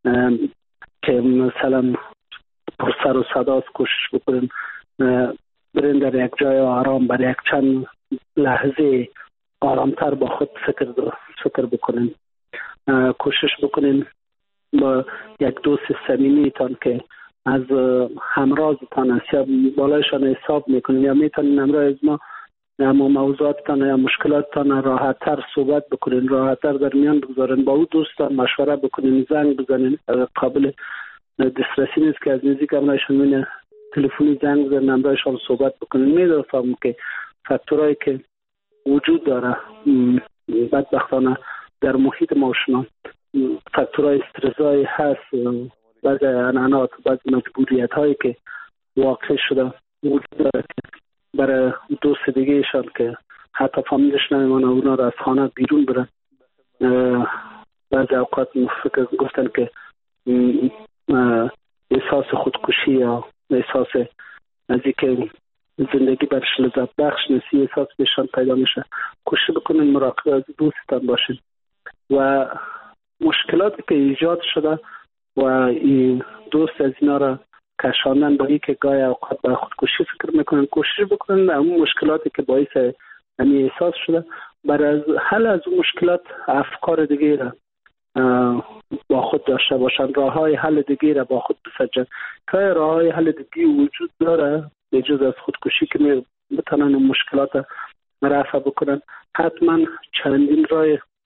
که مثلا پر سر و صداست، کوشش بکنین برین در یک جای آرام برای یک چند لحظه آرامتر با خود فکر فکر بکنین. کوشش بکنین با یک دوست صمیمیتان که از همرازتان است یا بالایشان حساب میکنین یا میتونین همراه از ما اما موضوعاتتان یا مشکلاتتان راحتتر صحبت بکنین، راحتتر در میان بگذارین، با او دوستان مشوره بکنین، زنگ بزنین. قابل دسترسی نیست که از نزدیک همراهشان مینه تلفنی زنگ بزنین، همراهشان صحبت بکنین. میدونم که فاکتورایی که وجود داره بدبختانه در محیط ما شما فاکتورهای استرسایی هست، بعضی عنعنات، بعضی مجبوریت هایی که واقع شده وجود داره برای دوست دیگه ایشان که حتی فامیلش نمیمانه اونا را از خانه بیرون برن. بعضی اوقات فکر گفتن که احساس خودکشی یا احساس از اینکه زندگی برش لذت بخش نیست احساس بهشان پیدا میشه. کوشش بکنین مراقب از دوستتان باشین و مشکلاتی که ایجاد شده و این دوست از اینا را کشاندن با اینکه گاهی اوقات به خودکشی فکر میکنن، کوشش بکنن اون مشکلاتی که باعث همین احساس شده برای حل از اون مشکلات افکار دیگه را با خود داشته باشن، راه های حل دیگه را با خود بسنجن. که راه های حل دیگه وجود داره به جز از خودکشی که می بتونن مشکلات رفع بکنن، حتما چندین راه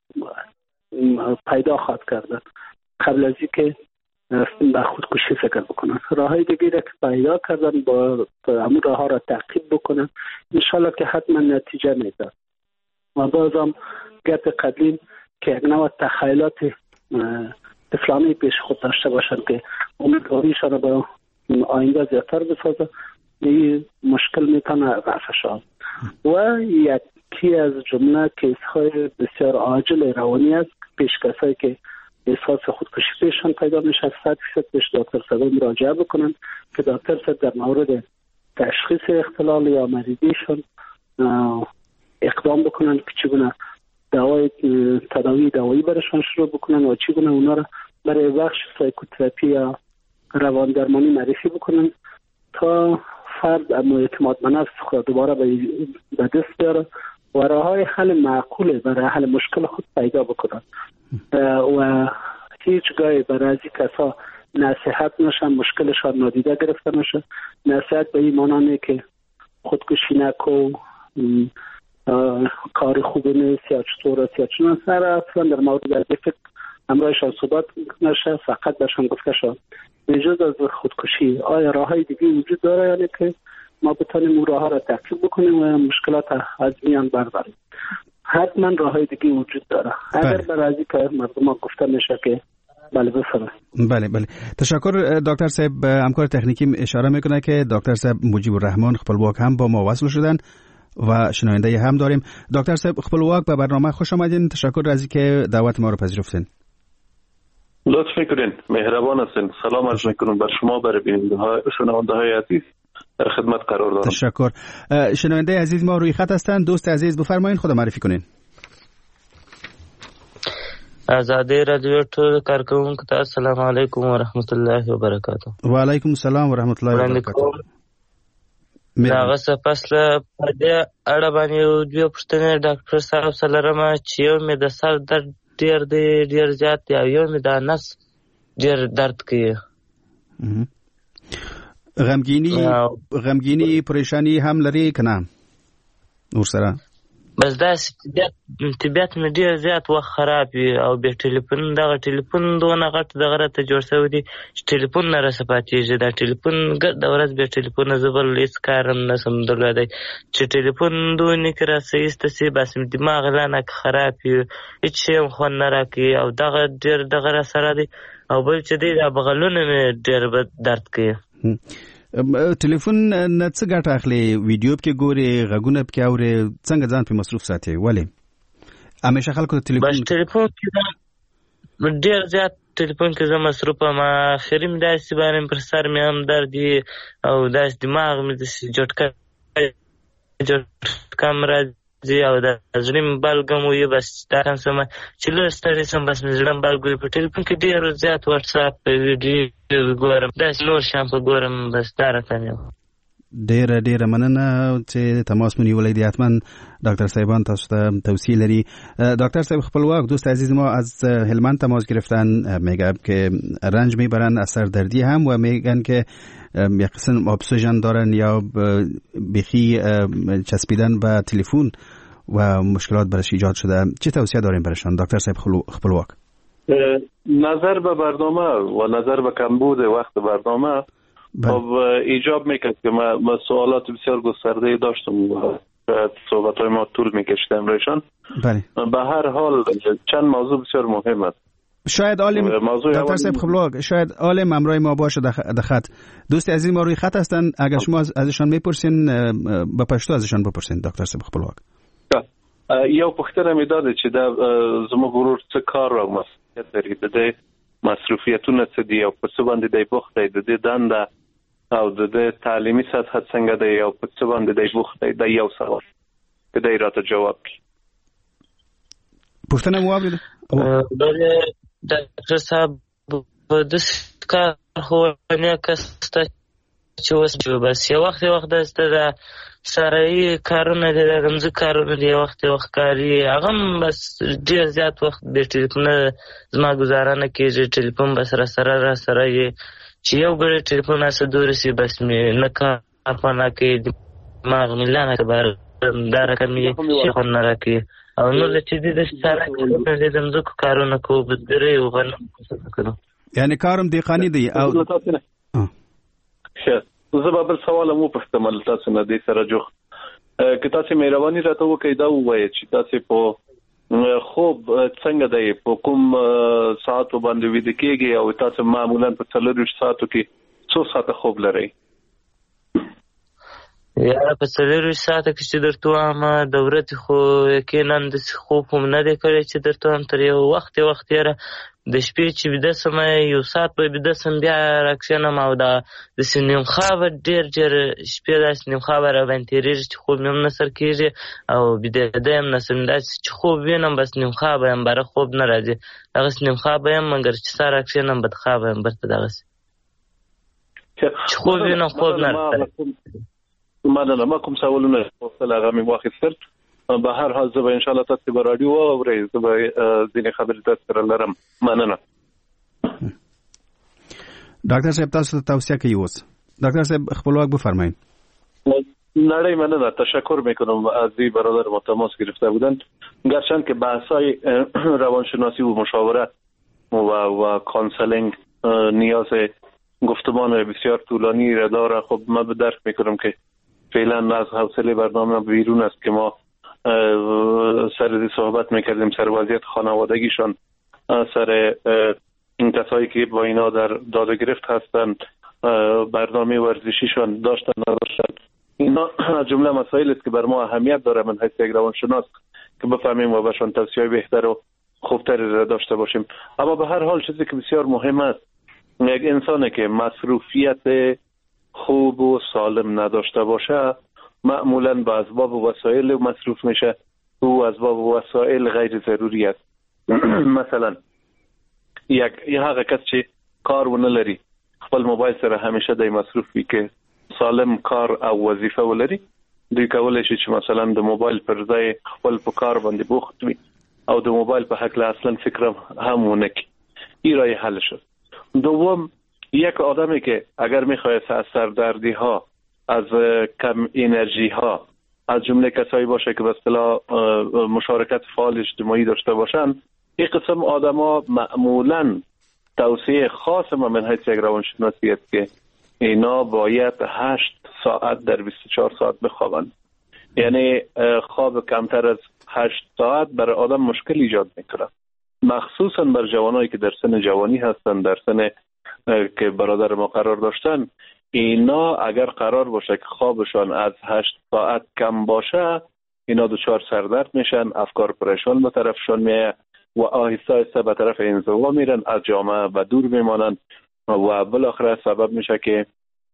پیدا خواهد کردن قبل از اینکه به خودکشی فکر بکنن. راه های دیگه را که پیدا کردن با همون راه ها را تعقیب بکنن، انشالله که حتما نتیجه میده. و بازم گپ قدیم که یک نوع تخیلات طفلانه پیش خود داشته باشن که امیدواریشان را به آینده زیادتر بسازه، این مشکل میتونه رفع شود. و یکی از جمله کیس‌های بسیار عاجل روانی است، پیش کسایی که احساس خودکشی پیششان پیدا میشه، صد فیصد پیش دکتر صاحب مراجعه بکنن که دکتر صاحب در مورد تشخیص اختلال یا مریضیشون اقدام بکنن که چگونه دوای تداوی دوایی برشان شروع بکنن و چگونه اونا را برای بخش سایکوتراپی یا روان درمانی معرفی بکنن تا فرد اما اعتماد به نفس خود دوباره به دست بیاره و راههای حل معقول برای حل مشکل خود پیدا بکنن و هیچگاه برای از این کسا نصیحت نشن، مشکلشان نادیده گرفته نشه. نصیحت به این مانانه که خودکشی نکو، کار خوبی نیست یا چطور است یا چون است، اصلا در مورد از فکر همراهشان صحبت نشه، فقط برشان گفته شد بجز از خودکشی آیا راه های دیگه وجود داره، یعنی که ما بتانیم اون راه ها را تعقیب بکنیم و مشکلات از میان برداریم. حتما راه های دیگه وجود داره. اگر برای از که مردم ها گفته میشه که بله بفرمایید. بله بله تشکر دکتر صاحب. همکار تکنیکی اشاره میکنه که دکتر صاحب مجیب الرحمن خپلواک هم با ما وصل شدن و شنونده هم داریم. دکتر صاحب خپلواک به برنامه خوش آمدین. تشکر از اینکه دعوت ما رو پذیرفتین. لطف میکنین، مهربان هستین. سلام عرض میکنم بر شما، بر بیننده های شنونده های عزیز در خدمت قرار دارم. تشکر. شنونده عزیز ما روی خط هستند. دوست عزیز بفرمایید، خود معرفی کنین. آزادی رادیو ټول کارکونکو ته السلام علیکم و رحمت الله و برکاته. و علیکم السلام و رحمت الله و برکاته. داغه سپاسله په دې اړه باندې یو دوه پوښتنې ډاکټر صاحب سره لرم چې یو مې د سر درد ډیر دی ډیر زیات دی او یو مې د نس ډیر درد کوي. غمگینی غمگینی پریشانی هم لري کنه ورسره؟ بس دا طبیعت مې ډیر زیات وخت خراب وي او بیا ټلیفون دغه ټلیفون دونه غټ دغه راته جوړ شوی دی چې ټلیفون نه راسه پاتېږي. دا ټلیفون ګرده ورځ بیا ټلیفون زه بل هېڅ کار هم نشم درلودی چې ټلیفون دونې کې راسه ایسته سي بس مې دماغ لانک خراب وي، هېڅ شی هم خوند نه راکوي او دغه ډېر دغه راسره دی. او بل چې دی دا بغلونه مې ډېر درد کوي. ټلیفون نه څه ګټه اخلي؟ ویډیو پکې ګوري، غږونه پکې اوري، څنګه ځان په مصروف ساتي؟ ولې همیشه خلکو ټلیفون بس ټلیفون کې ډېر زیات ټلیفون کې زه مصروف یم. اخري مې داسې باندې پر سر مې هم درد وي او داسې دماغ مې داسې جټکه جټکه م راځي او د زړه مې بلګم وي. بس دا هم سمه چې لږ ستړی سم بس مې زړه م بلګ وي. په ټلیفون کې ډېر زیات وټساپ ویډیو ګورم، داسې نور شیان په ګورم. بس دا راته مې ډیره ډیره مننه چې تماس مو نیولی دی. حتما دکتر صاحبان تاسو ته توصیه لري. دکتر صاحب خپلواک دوست عزیز ما از هلمند تماس گرفتن، میگه که رنج میبرن از سردردی هم و میگن که یک قسم ابسژن دارن یا بیخی چسبیدن به تلفن و مشکلات برش ایجاد شده. چه توصیه داریم برشان دکتر صاحب خپلواک؟ نظر به برنامه و نظر به کمبود وقت برنامه خب ایجاب میکرد که ما, ما سوالات بسیار گسترده داشتم و صحبت های ما طول میکشتم روشان. بله. به هر حال چند موضوع بسیار مهم است. شاید عالم دکتر صاحب خپلواک شاید عالم امرای ما باشه در خط. دوست عزیز ما روی خط هستن، اگر شما ازشان میپرسین به پشتو ازشان بپرسین دکتر صاحب خپلواک. یو پوښتنه مې دا ده چې دا زموږ ورور څه کار او مسؤلیت لري، د دې مصروفیتونه څه دي او په څه باندې دی بوخت دی، د دې دنده او د دې تعلیمي سطح څنګه دی او په څه باندې دی بوخت دی. دا یو سوال که دی راته جواب کړي. پوښتنه مو واورېده؟ بله ډاکټر صاحب داسې کار خو نیکه شته چې اوس بس یو وخت یو وخت داسې ده سرایي کارونه دي، د ځمکې کارونه دي، یو وخت یو وخت کاري هغه هم بس ډېر زیات وخت بې ټلیفونه زما ګزاره نه کېږي. ټلیفون بس راسره راسره یې چې یو ګړی ټلیفون راسه دورې سي بس مې نه کار افغانه کې دماغ میلانه که بر داره کمی شیخون نرکی او نور چې دې د سره کې د مزکو کارونه کو بدري او غن کړو یعنی کارم دیقانی دی او ښه زه به بل سوال مو پښتمل تاسو نه دې سره جوخ که تاسو مهرباني راته وکړئ دا ووایئ چې تاسو په خوب څنګه دی په کوم ساعتو باندې ویده کېږي او تاسو معمولا په څلور ساعتو کې څو ساعته خوب لرئ؟ یا په څلور ساعته کې چې درته وایم د ورځې خو یقینا داسې خوب هم نه دی کړی چې درته وایم تر یو وخت وخت یاره د شپې چې ویده سم یو ساعت به ویده سم بیا راکښېنم او دا داسې نیمخوا به ډېر ډېر شپې داسې نیمخوا به راباندې تېرېږي چې خوب مې هم نه سر کېږي او بیدېدی هم نه سم داسې چې خوب وینم بس نیمخوا به یم باره خوب نه راځي دغسې نیمخوا به یم مګر چې سا راکښېنم بدخوا به یم برته دغسې چې خوب وینم خوب نه راځي. مننه. ما کوم سوالونه خپل هغه مې واخیستل به هر حال زه به ان شاء الله تاسو به رادیو واورئ زه به ځینې خبرې تاسو سره لرم. مننه. ډاکټر صاحب تاسو ته توصیه کوي اوس ډاکټر صاحب خپلواک بفرمایید. نړۍ مننه تشکر میکنم از این برادر ما تماس گرفته بودند گرچند که بحث‌های روانشناسی و مشاوره و و کانسلینگ نیاز گفتمان بسیار طولانی را داره. خب من به درک میکنم که فعلا از حوصله برنامه بیرون است که ما سر صحبت میکردیم سر وضعیت خانوادگیشان سر این کسایی که با اینا در داد و گرفت هستند برنامه ورزشیشان داشتن نداشتن اینا جمله مسائل است که بر ما اهمیت داره من حیث یک روانشناس که بفهمیم و بهشان توصیه بهتر و خوبتری را داشته باشیم. اما به هر حال چیزی که بسیار مهم است یک انسانی که مصروفیت خوب و سالم نداشته باشه معمولا به اسباب و وسایل مصروف میشه و اسباب و وسایل غیر ضروری است. مثلا یک یه هغه کس چې کار ونه لري خپل موبایل سره همیشه دای مصروف وي که سالم کار او وظیفه ولري دوی کولای شي چې مثلا د موبایل پر ځای خپل په کار باندې بوخت وي او د موبایل په حق له اصلا فکر هم ونه کوي. این راه حل شد. دوم یک آدمی که اگر میخواهد از سردردی ها از کم انرژی ها از جمله کسایی باشه که به اصطلاح مشارکت فعال اجتماعی داشته باشن این قسم آدم ها معمولا توصیه خاص ما من حیث یک روانشناسی است که اینا باید هشت ساعت در بیست و چهار ساعت بخوابند. یعنی خواب کمتر از هشت ساعت برای آدم مشکل ایجاد میکنه مخصوصا بر جوانایی که در سن جوانی هستن در سن که برادر ما قرار داشتن اینا اگر قرار باشه که خوابشان از هشت ساعت کم باشه اینا دچار سردرد میشن افکار پریشان به طرفشان میاد و آهسته آهسته به طرف انزوا میرن از جامعه و دور میمانن و بالاخره سبب میشه که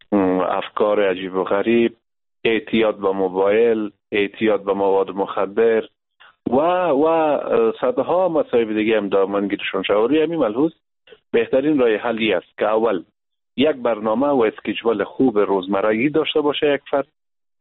افکار عجیب و غریب اعتیاد به موبایل اعتیاد به مواد مخدر و و صدها مسائل دیگه هم دامنگیرشون شوری همین ملحوظ بهترین راه حلی است که اول یک برنامه و اسکیجول خوب روزمرگی داشته باشه یک فرد.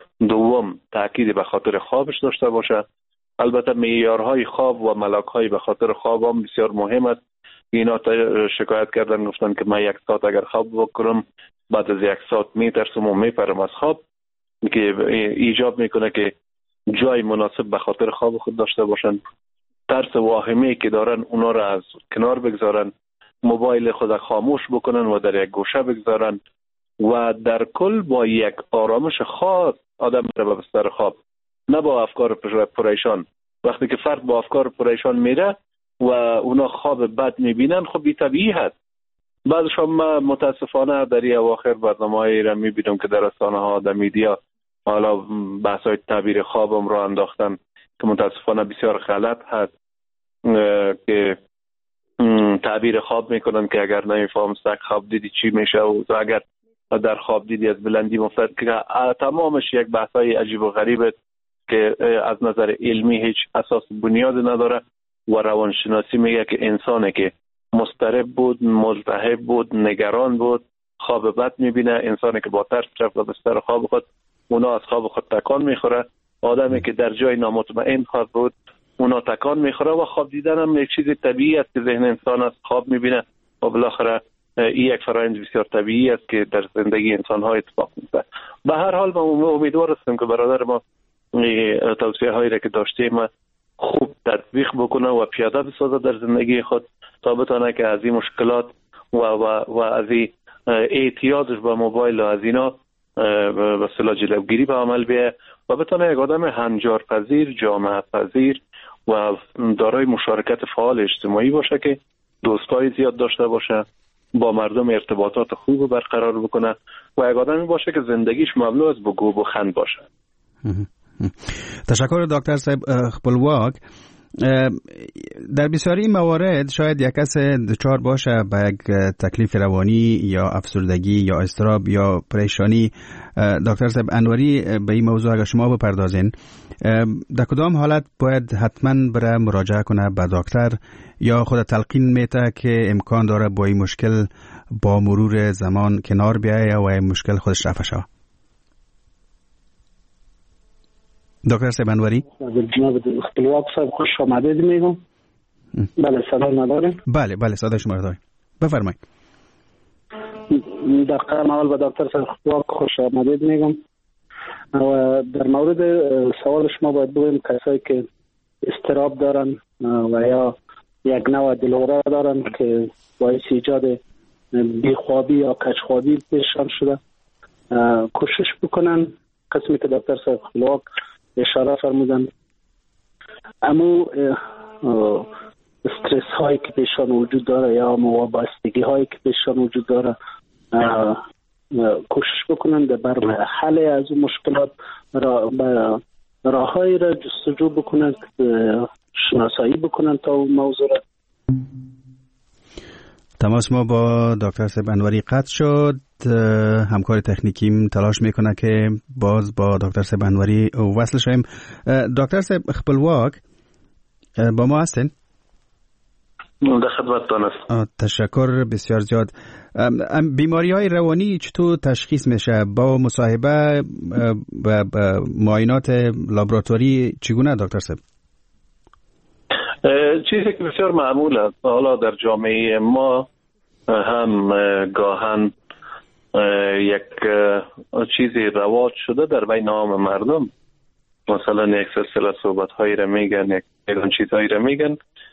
دوم تاکید به خاطر خوابش داشته باشه. البته معیارهای خواب و ملاک‌های به خاطر خواب هم بسیار مهم است. اینا شکایت کردن گفتن که من یک ساعت اگر خواب بکنم بعد از یک ساعت میترسم و میپرم از خواب که ایجاب میکنه که جای مناسب به خاطر خواب خود داشته باشن. ترس واهمه‌ای که دارن اونا را از کنار بگذارن موبایل خود خاموش بکنن و در یک گوشه بگذارن و در کل با یک آرامش خاص آدم را به بستر خواب نه با افکار پریشان. وقتی که فرد با افکار پریشان میره و اونا خواب بد میبینن خب بی طبیعی هست. بعضش هم متاسفانه در این اواخر برنامه‌ای را میبینم که در رسانه‌ها در میدیا حالا بحث‌های تعبیر خوابم را انداختن که متاسفانه بسیار غلط هست که تعبیر خواب میکنن که اگر نمیفهم سگ خواب دیدی چی میشه و اگر در خواب دیدی از بلندی مفتد که تمامش یک بحثای عجیب و غریب است که از نظر علمی هیچ اساس بنیاد نداره و روانشناسی میگه که انسانی که مضطرب بود ملتهب بود نگران بود خواب بد میبینه. انسانی که با ترس رفت به بستر خواب خود اونا از خواب خود تکان میخوره. آدمی که در جای نامطمئن خواب بود اونا تکان میخوره و خواب دیدن هم یک چیز طبیعی است که ذهن انسان از خواب میبینه و بالاخره این یک فرآیند بسیار طبیعی است که در زندگی انسان ها اتفاق میفته. به هر حال ما امیدوار هستیم که برادر ما توصیه هایی را که داشتیم خوب تطبیق بکنه و پیاده بسازه در زندگی خود تا بتونه که از این مشکلات و و, و از این اعتیادش به موبایل و از اینا به اصطلاح جلوگیری به عمل بیه و بتونه یک آدم هنجار پذیر، جامعه پذیر و دارای مشارکت فعال اجتماعی باشه که دوستای زیاد داشته باشه، با مردم ارتباطات خوب برقرار بکنه و یک آدمی باشه که زندگیش مملو از بگو و خند باشه. تشکر دکتر صاحب خپلواک. در بسیاری موارد شاید یک کس دچار باشه به یک تکلیف روانی یا افسردگی یا اضطراب یا پریشانی. دکتر صاحب انوری به این موضوع اگر شما بپردازین، در کدام حالت باید حتما بره مراجعه کنه به دکتر یا خود تلقین میته که امکان داره با این مشکل با مرور زمان کنار بیایه و این مشکل خودش رفع شود؟ دکتر صاحب انوری. جناب خپلواک صاحب خوش آمدید میگم. بله صدا نداریم؟ بله بله صدا شما رو داریم، بفرمایید. در قدم اول به دکتر صاحب خپلواک خوش آمدید میگم و در مورد سوال شما باید بگویم کسایی که اضطراب دارن و یا یک نوع دلهره دارن که باعث ایجاد بیخوابی یا کجخوابی پیشان شده کوشش بکنن. قسمی که دکتر صاحب خپلواک اشاره فرمودن اما استرس هایی که پیشان وجود داره یا وابستگی هایی که پیشان وجود داره کوشش بکنن بر حل از اون مشکلات را راههایی را جستجو بکنن، شناسایی بکنن تا اون موضوع را. تماس ما با دکتر صاحب انوری قطع شد. همکار تکنیکیم تلاش میکنه که باز با دکتر صاحب انوری وصل شویم. دکتر صاحب خپلواک با ما هستین؟ در خدمتتان هستم. تشکر بسیار زیاد. بیماری های روانی چطور تشخیص میشه؟ با مصاحبه و معاینات لابراتواری چگونه دکتر صاحب؟ چیزی که بسیار معموله حالا در جامعه ما هم گاهن یک چیزی رواج شده در بین عام مردم، مثلا یک سلسله صحبت هایی را میگن، یک یکان چیزهایی را میگن.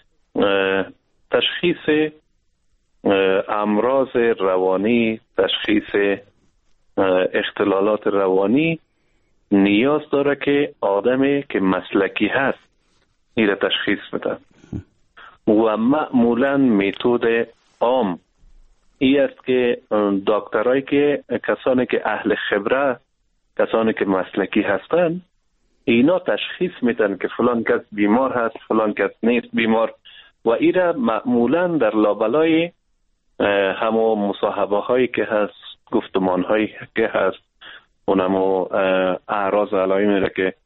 تشخیص امراض روانی، تشخیص اختلالات روانی نیاز داره که آدمی که مسلکی هست این را تشخیص بده و معمولا متد عام این است که دکترایی که کسانی که اهل خبره، کسانی که مسلکی هستن، اینا تشخیص میدن که فلان کس بیمار هست، فلان کس نیست بیمار و ایره معمولا در لابلای همو مصاحبه هایی که هست، گفتمان هایی که هست، اونمو اعراض علائمی را که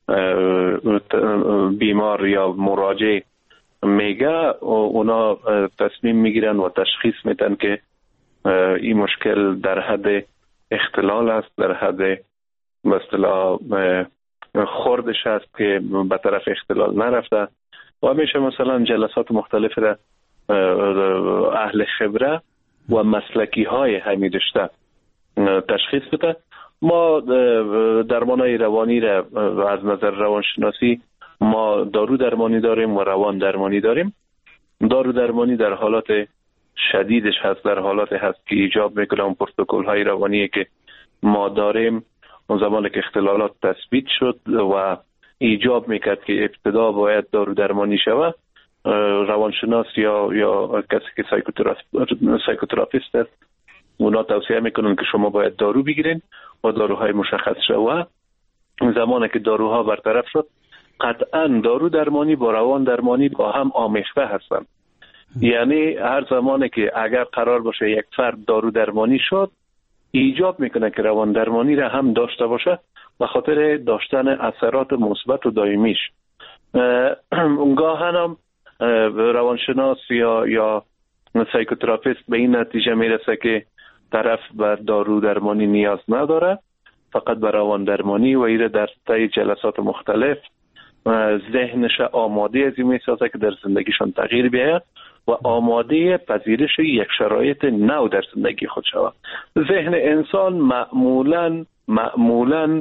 بیمار یا مراجع میگه اونا تصمیم میگیرن و تشخیص میدن که این مشکل در حد اختلال است، در حد به اصطلاح خوردش است که به طرف اختلال نرفته و همیشه مثلا جلسات مختلف را اهل خبره و مسلکی های همین رشته تشخیص بده. ما درمانای روانی را از نظر روانشناسی ما دارو درمانی داریم و روان درمانی داریم. دارو درمانی در حالات شدیدش هست، در حالات هست که ایجاب میکنه اون پروتکل های روانی که ما داریم اون زمان که اختلالات تثبیت شد و ایجاب میکرد که ابتدا باید دارو درمانی شود، روانشناس یا یا کسی که سایکوتراپیست است اونا توصیه میکنن که شما باید دارو بگیرین و داروهای مشخص شود. زمانی که داروها برطرف شد قطعا دارو درمانی با روان درمانی با هم آمیخته هستند. یعنی هر زمانی که اگر قرار باشه یک فرد دارو درمانی شد ایجاب میکنه که روان درمانی را هم داشته باشه به خاطر داشتن اثرات مثبت و دائمیش. اونگاه هم روانشناس یا یا سایکوتراپیست به این نتیجه میرسه که طرف بر دارو درمانی نیاز نداره، فقط بر روان درمانی و ایره در طی جلسات مختلف ذهنش آماده از این میسازه که در زندگیشان تغییر بیاید و آماده پذیرش یک شرایط نو در زندگی خود شود. ذهن انسان معمولاً معمولاً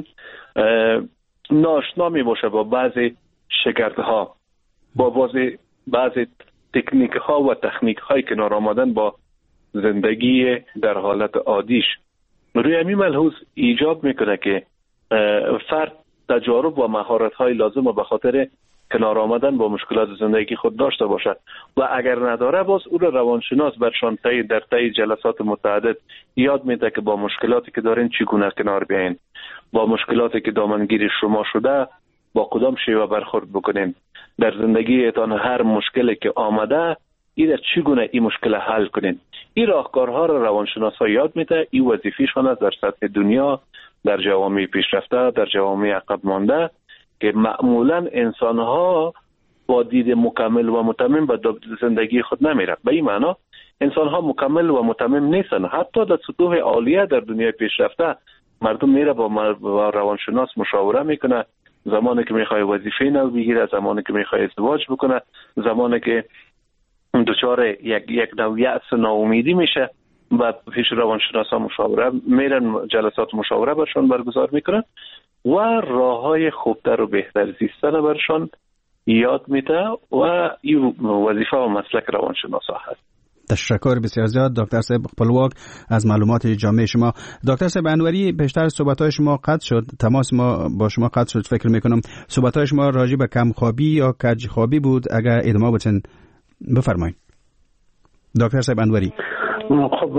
ناشنا می باشه با بعضی شگردها، با بعضی بعضی تکنیک ها و تکنیک های کنار آمدن با زندگی در حالت عادیش. روی همین ملحوظ ایجاب میکنه که فرد تجارب و مهارت های لازم و به خاطر کنار آمدن با مشکلات زندگی خود داشته باشد و اگر نداره باز او را روانشناس برشان طی در طی جلسات متعدد یاد میده که با مشکلاتی که دارین چگونه کنار بیاین، با مشکلاتی که دامنگیر شما شده با کدام شیوه برخورد بکنین، در زندگیتان هر مشکلی که آمده این چگونه این مشکل حل کنین. این راهکارها را روانشناسا یاد میده. این وظیفه‌شان است در سطح دنیا، در جوامع پیشرفته، در جوامع عقب مانده که معمولا انسانها با دید مکمل و متمم به زندگی خود نمیره. به این معنا انسانها مکمل و متمم نیستن. حتی در سطوح عالیه در دنیای پیشرفته مردم میره با روانشناس مشاوره میکنه، زمانی که میخوای وظیفه نو بگیره، زمانی که میخوای ازدواج بکنه، زمانی که دچار یک یک نوع یأس و ناامیدی میشه و پیش روانشناسا مشاوره میرن، جلسات مشاوره برشان برگزار میکنن و راههای خوبتر و بهتر زیستن برشان یاد میده و این وظیفه و مسلک روانشناسا هست. تشکر بسیار زیاد دکتر صاحب خپلواک از معلومات جامع شما. دکتر صاحب انوری، بیشتر صحبت‌های شما قطع شد، تماس ما با شما قطع شد. فکر میکنم صحبت‌های شما راجع به کم خوابی یا کج خوابی بود. اگر ادامه بدین بفرمایید دکتر صاحب انوری. خب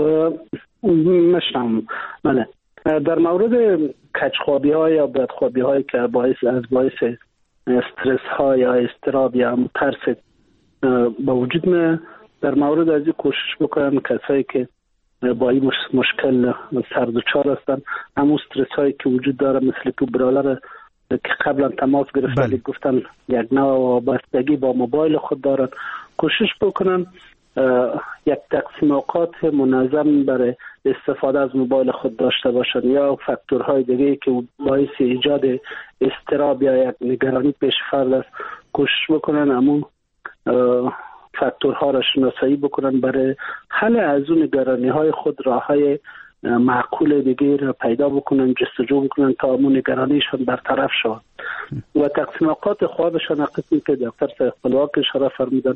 مشتم بله، در مورد کجخوابی ها یا بدخوابی هایی که باعث از باعث استرس ها یا اضطراب یا ترس با وجود می، در مورد از این کوشش بکنم کسایی که با این مشکل سردوچار هستن، همون استرس هایی که وجود داره مثل که برالر که قبلا تماس گرفتن بله. گفتن یک نوع وابستگی با موبایل خود دارن، کوشش بکنن یک تقسیم اوقات منظم برای استفاده از موبایل خود داشته باشند یا فاکتورهای دیگه که باعث ایجاد اضطراب یا یک نگرانی پیش فرد است کوشش بکنن همون فاکتورها را شناسایی بکنن برای حل از اون نگرانی های خود راههای معقول دیگه را پیدا بکنن، جستجو بکنن تا همون نگرانیشان برطرف شود و تقسیم اوقات خوابشان قسمی که دکتر صاحب خپلواک اشاره فرمودن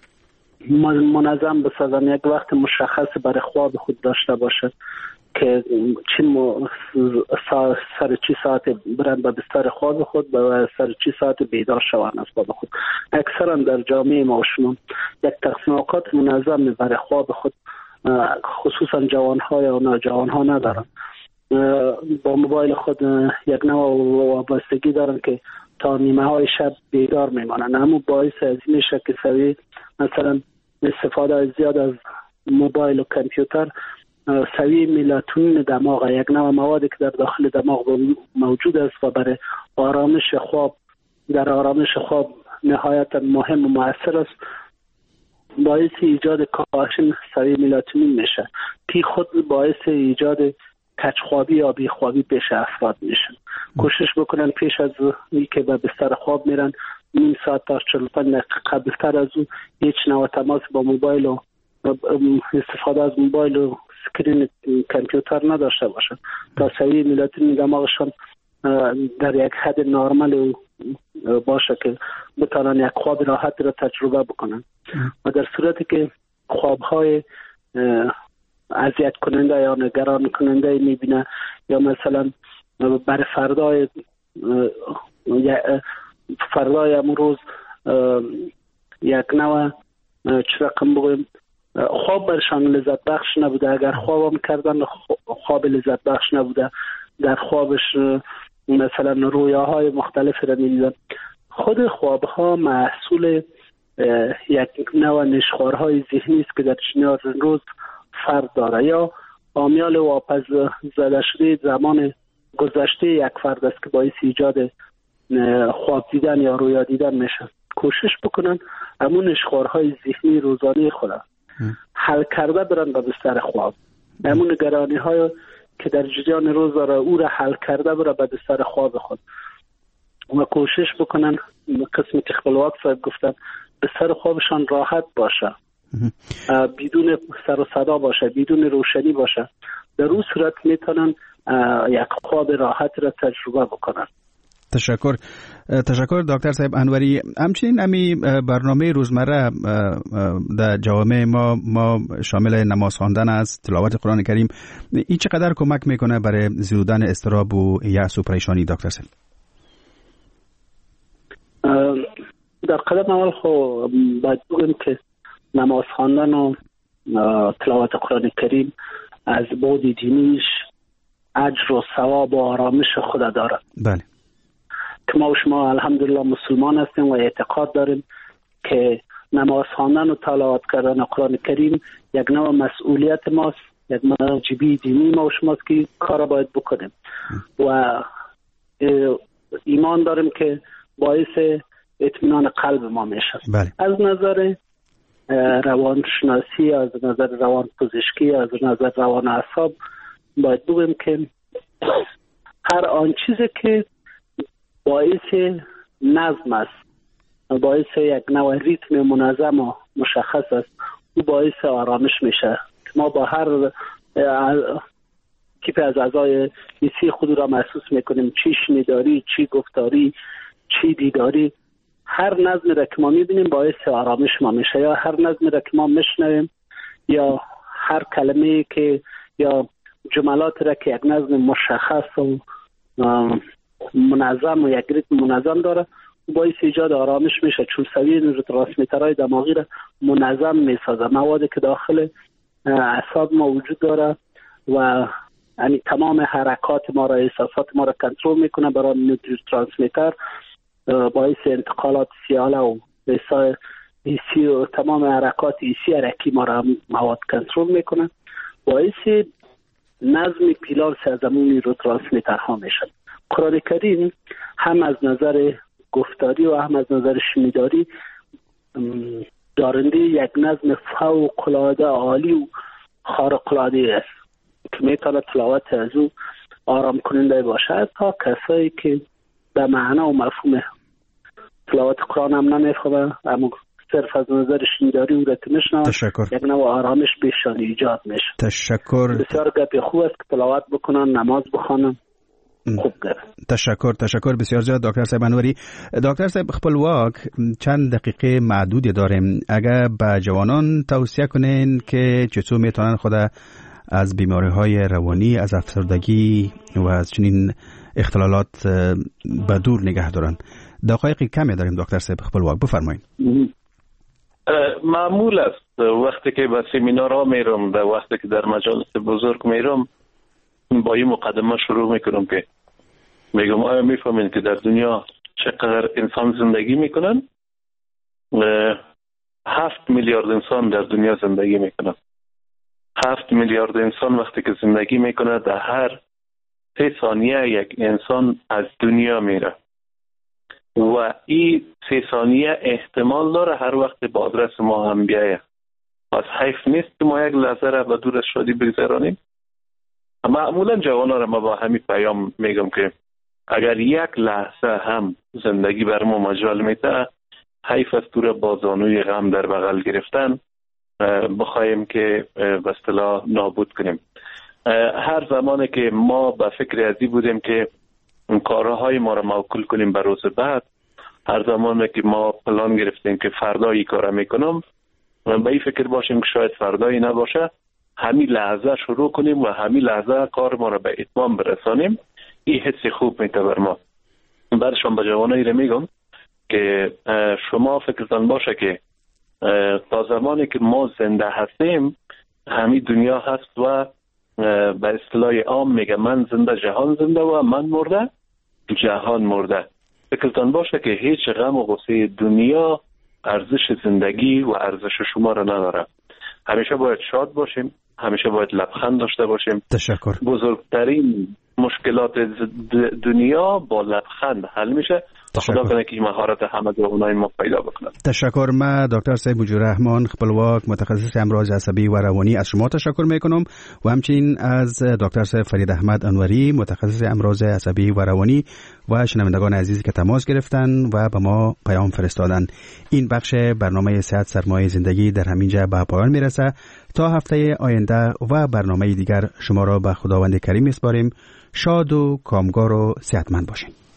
منظم بسازن، یک وقت مشخص برای خواب خود داشته باشه که چی م... سر چی ساعت برن به بستر خواب خود و سر چی ساعت بیدار شوند از خواب خود. اکثرا در جامعه ما شما یک تقسیم اوقات منظم برای خواب خود خصوصا جوان‌ها یا نوجوان‌ها ندارن، با موبایل خود یک نوع وابستگی دارن که تا نیمه های شب بیدار میمانن. همون باعث از این میشه که سوی مثلا استفاده زیاد از موبایل و کامپیوتر سوی ملاتونین دماغ، یک نوع موادی که در داخل دماغ موجود است و برای آرامش خواب در آرامش خواب نهایت مهم و مؤثر است، باعث ایجاد کاهش سوی ملاتونین میشه که خود باعث ایجاد کجخوابی یا بیخوابی پیش افراد میشن. کوشش بکنن پیش از اینکه به بستر خواب میرن نیم ساعت تا چهل و پنج دقیقه قبلتر از اون هیچ نوع تماس با موبایل و استفاده از موبایل و سکرین کامپیوتر نداشته باشن تا سوی ملاتونین دماغشان در یک حد نرمال باشه که بتونن یک خواب راحت را تجربه بکنن و در صورتی که خوابهای اذیت کننده یا نگران کننده میبینه یا مثلا برای فردای فردای امروز یک نوع چه رقم بگویم خواب برشان لذت بخش نبوده، اگر خوابم کردن خواب لذت بخش نبوده، در خوابش مثلا رویاهای مختلفی را میدیدن. خود خوابها محصول یک نوع نشخوارهای ذهنی است که در چنین روز فرد داره یا عامل واپس زده شده زمان گذشته یک فرد است که باعث ایجاد خواب دیدن یا رویا دیدن میشه. کوشش بکنن همون نشخوارهای ذهنی روزانه خود حل کرده برن به بستر خواب، همون نگرانی های که در جریان روز داره او را حل کرده بره به بستر خواب خود و کوشش بکنن قسمی که خپلواک صاحب گفتن بستر خوابشان راحت باشه بدون سر و صدا باشه، بدون روشنی باشه. در اون صورت میتونن یک خواب راحت را تجربه بکنن. تشکر تشکر دکتر صاحب انوری. همچنین امی برنامه روزمره در جوامع ما ما شامل نماز خواندن است، تلاوت قرآن کریم. این چقدر کمک میکنه برای زیودن اضطراب و یأس و پریشانی دکتر صاحب؟ در قدم اول خو باید بگیم که نماز خواندن و تلاوت قرآن کریم از بعد دینیش اجر و ثواب و آرامش خود داره. بله. که ما و شما الحمدلله مسلمان هستیم و اعتقاد داریم که نماز خواندن و تلاوت کردن قرآن کریم یک نوع مسئولیت ماست، یک واجبی دینی ما و شماست که کار باید بکنیم و ایمان داریم که باعث اطمینان قلب ما میشه. بله. از نظر روانشناسی، از نظر روان پزشکی، از نظر روان اعصاب باید بگیم که هر آن چیزی که باعث نظم است، باعث یک نوع ریتم منظم و مشخص است، او باعث آرامش میشه. ما با هر کیف از اعضای حسی خود را محسوس میکنیم، چی شنیداری، چی گفتاری، چی دیداری. هر نظمی را که ما میبینیم باعث آرامش ما میشه، یا هر نظمی را که ما میشنویم، یا هر کلمه که یا جملات را که یک نظم مشخص و منظم و یک ریتم منظم داره باعث ایجاد آرامش میشه، چون سویه نوروترانسمیترهای دماغی را منظم میسازه. موادی که داخل اعصاب ما وجود داره و یعنی تمام حرکات ما را، احساسات ما را کنترل میکنه. برای نوروترانسمیتر باعث انتقالات سیاله و حسی و تمام حرکات حسی حرکی ما را مواد کنترل میکنه، باعث نظم پیلارس از امون نوروترانسمیترها میشه. قرآن کریم هم از نظر گفتاری و هم از نظر شنیداری دارنده یک نظم فوق العاده عالی و خارق العاده است که میتونه تلاوت از او آرام کننده باشه. تا کسایی که به معنا و مفهوم تلاوت قرآن هم نمیفهمه، اما صرف از نظر شنیداری او را میشنوه، یک نوع آرامش بهشان ایجاد میشه. تشکر. بسیار گپی خوب است که تلاوت بکنن، نماز بخونن. خوب گفت. تشکر تشکر بسیار زیاد دکتر صاحب انوری. دکتر صاحب خپلواک چند دقیقه معدودی داریم، اگر به جوانان توصیه کنین که چطور میتونن خود از بیماری های روانی، از افسردگی و از چنین اختلالات به دور نگه دارن. دقایق کمی داریم دکتر صاحب خپلواک، بفرمایید. معمول است وقتی که به سمینارها میرم، در وقتی که در مجالس بزرگ میرم، با این مقدمه شروع میکنم که میگم آیا میفهمین که در دنیا چقدر انسان زندگی میکنن؟ هفت میلیارد انسان در دنیا زندگی میکنن. هفت میلیارد انسان وقتی که زندگی میکنه، در هر سه ثانیه یک انسان از دنیا میره و این سه ثانیه احتمال داره هر وقت به آدرس ما هم بیایه. پس حیف نیست که ما یک لحظه را به دور از شادی بگذرانیم. معمولا جوانا را ما با همین پیام میگم که اگر یک لحظه هم زندگی بر ما مجال میده، حیف از تو را با زانوی غم در بغل گرفتن بخوایم که به اصطلاح نابود کنیم. هر زمانی که ما به فکر ازی بودیم که کارهای ما را موکول کنیم به روز بعد، هر زمانی که ما پلان گرفتیم که فردا این کار میکنم، به این فکر باشیم که شاید فردایی نباشه، همین لحظه شروع کنیم و همین لحظه کار ما را به اتمام برسانیم. این حس خوب میده بر ما. بعدشان به جوانایی را میگم که شما فکرتان باشه که تا زمانی که ما زنده هستیم همین دنیا هست و به اصطلاح عام میگه من زنده جهان زنده و من مرده جهان مرده. فکرتان باشه که هیچ غم و غصه دنیا ارزش زندگی و ارزش شما را نداره. همیشه باید شاد باشیم، همیشه باید لبخند داشته باشیم. تشکر. بزرگترین مشکلات دنیا با لبخند حل میشه خدا کنه که این مهارت همه اونای ما پیدا بکنن. تشکر. ما دکتر صاحب وجود رحمان خپلواک متخصص امراض عصبی و روانی از شما تشکر میکنم و همچنین از دکتر صاحب فرید احمد انوری متخصص امراض عصبی و روانی و شنوندگان عزیزی که تماس گرفتن و به ما پیام فرستادن. این بخش برنامه صحت سرمایه زندگی در همینجا به پایان میرسه. تا هفته آینده و برنامه دیگر شما را به خداوند کریم میسپاریم. شاد و کامگار و صحتمند باشین.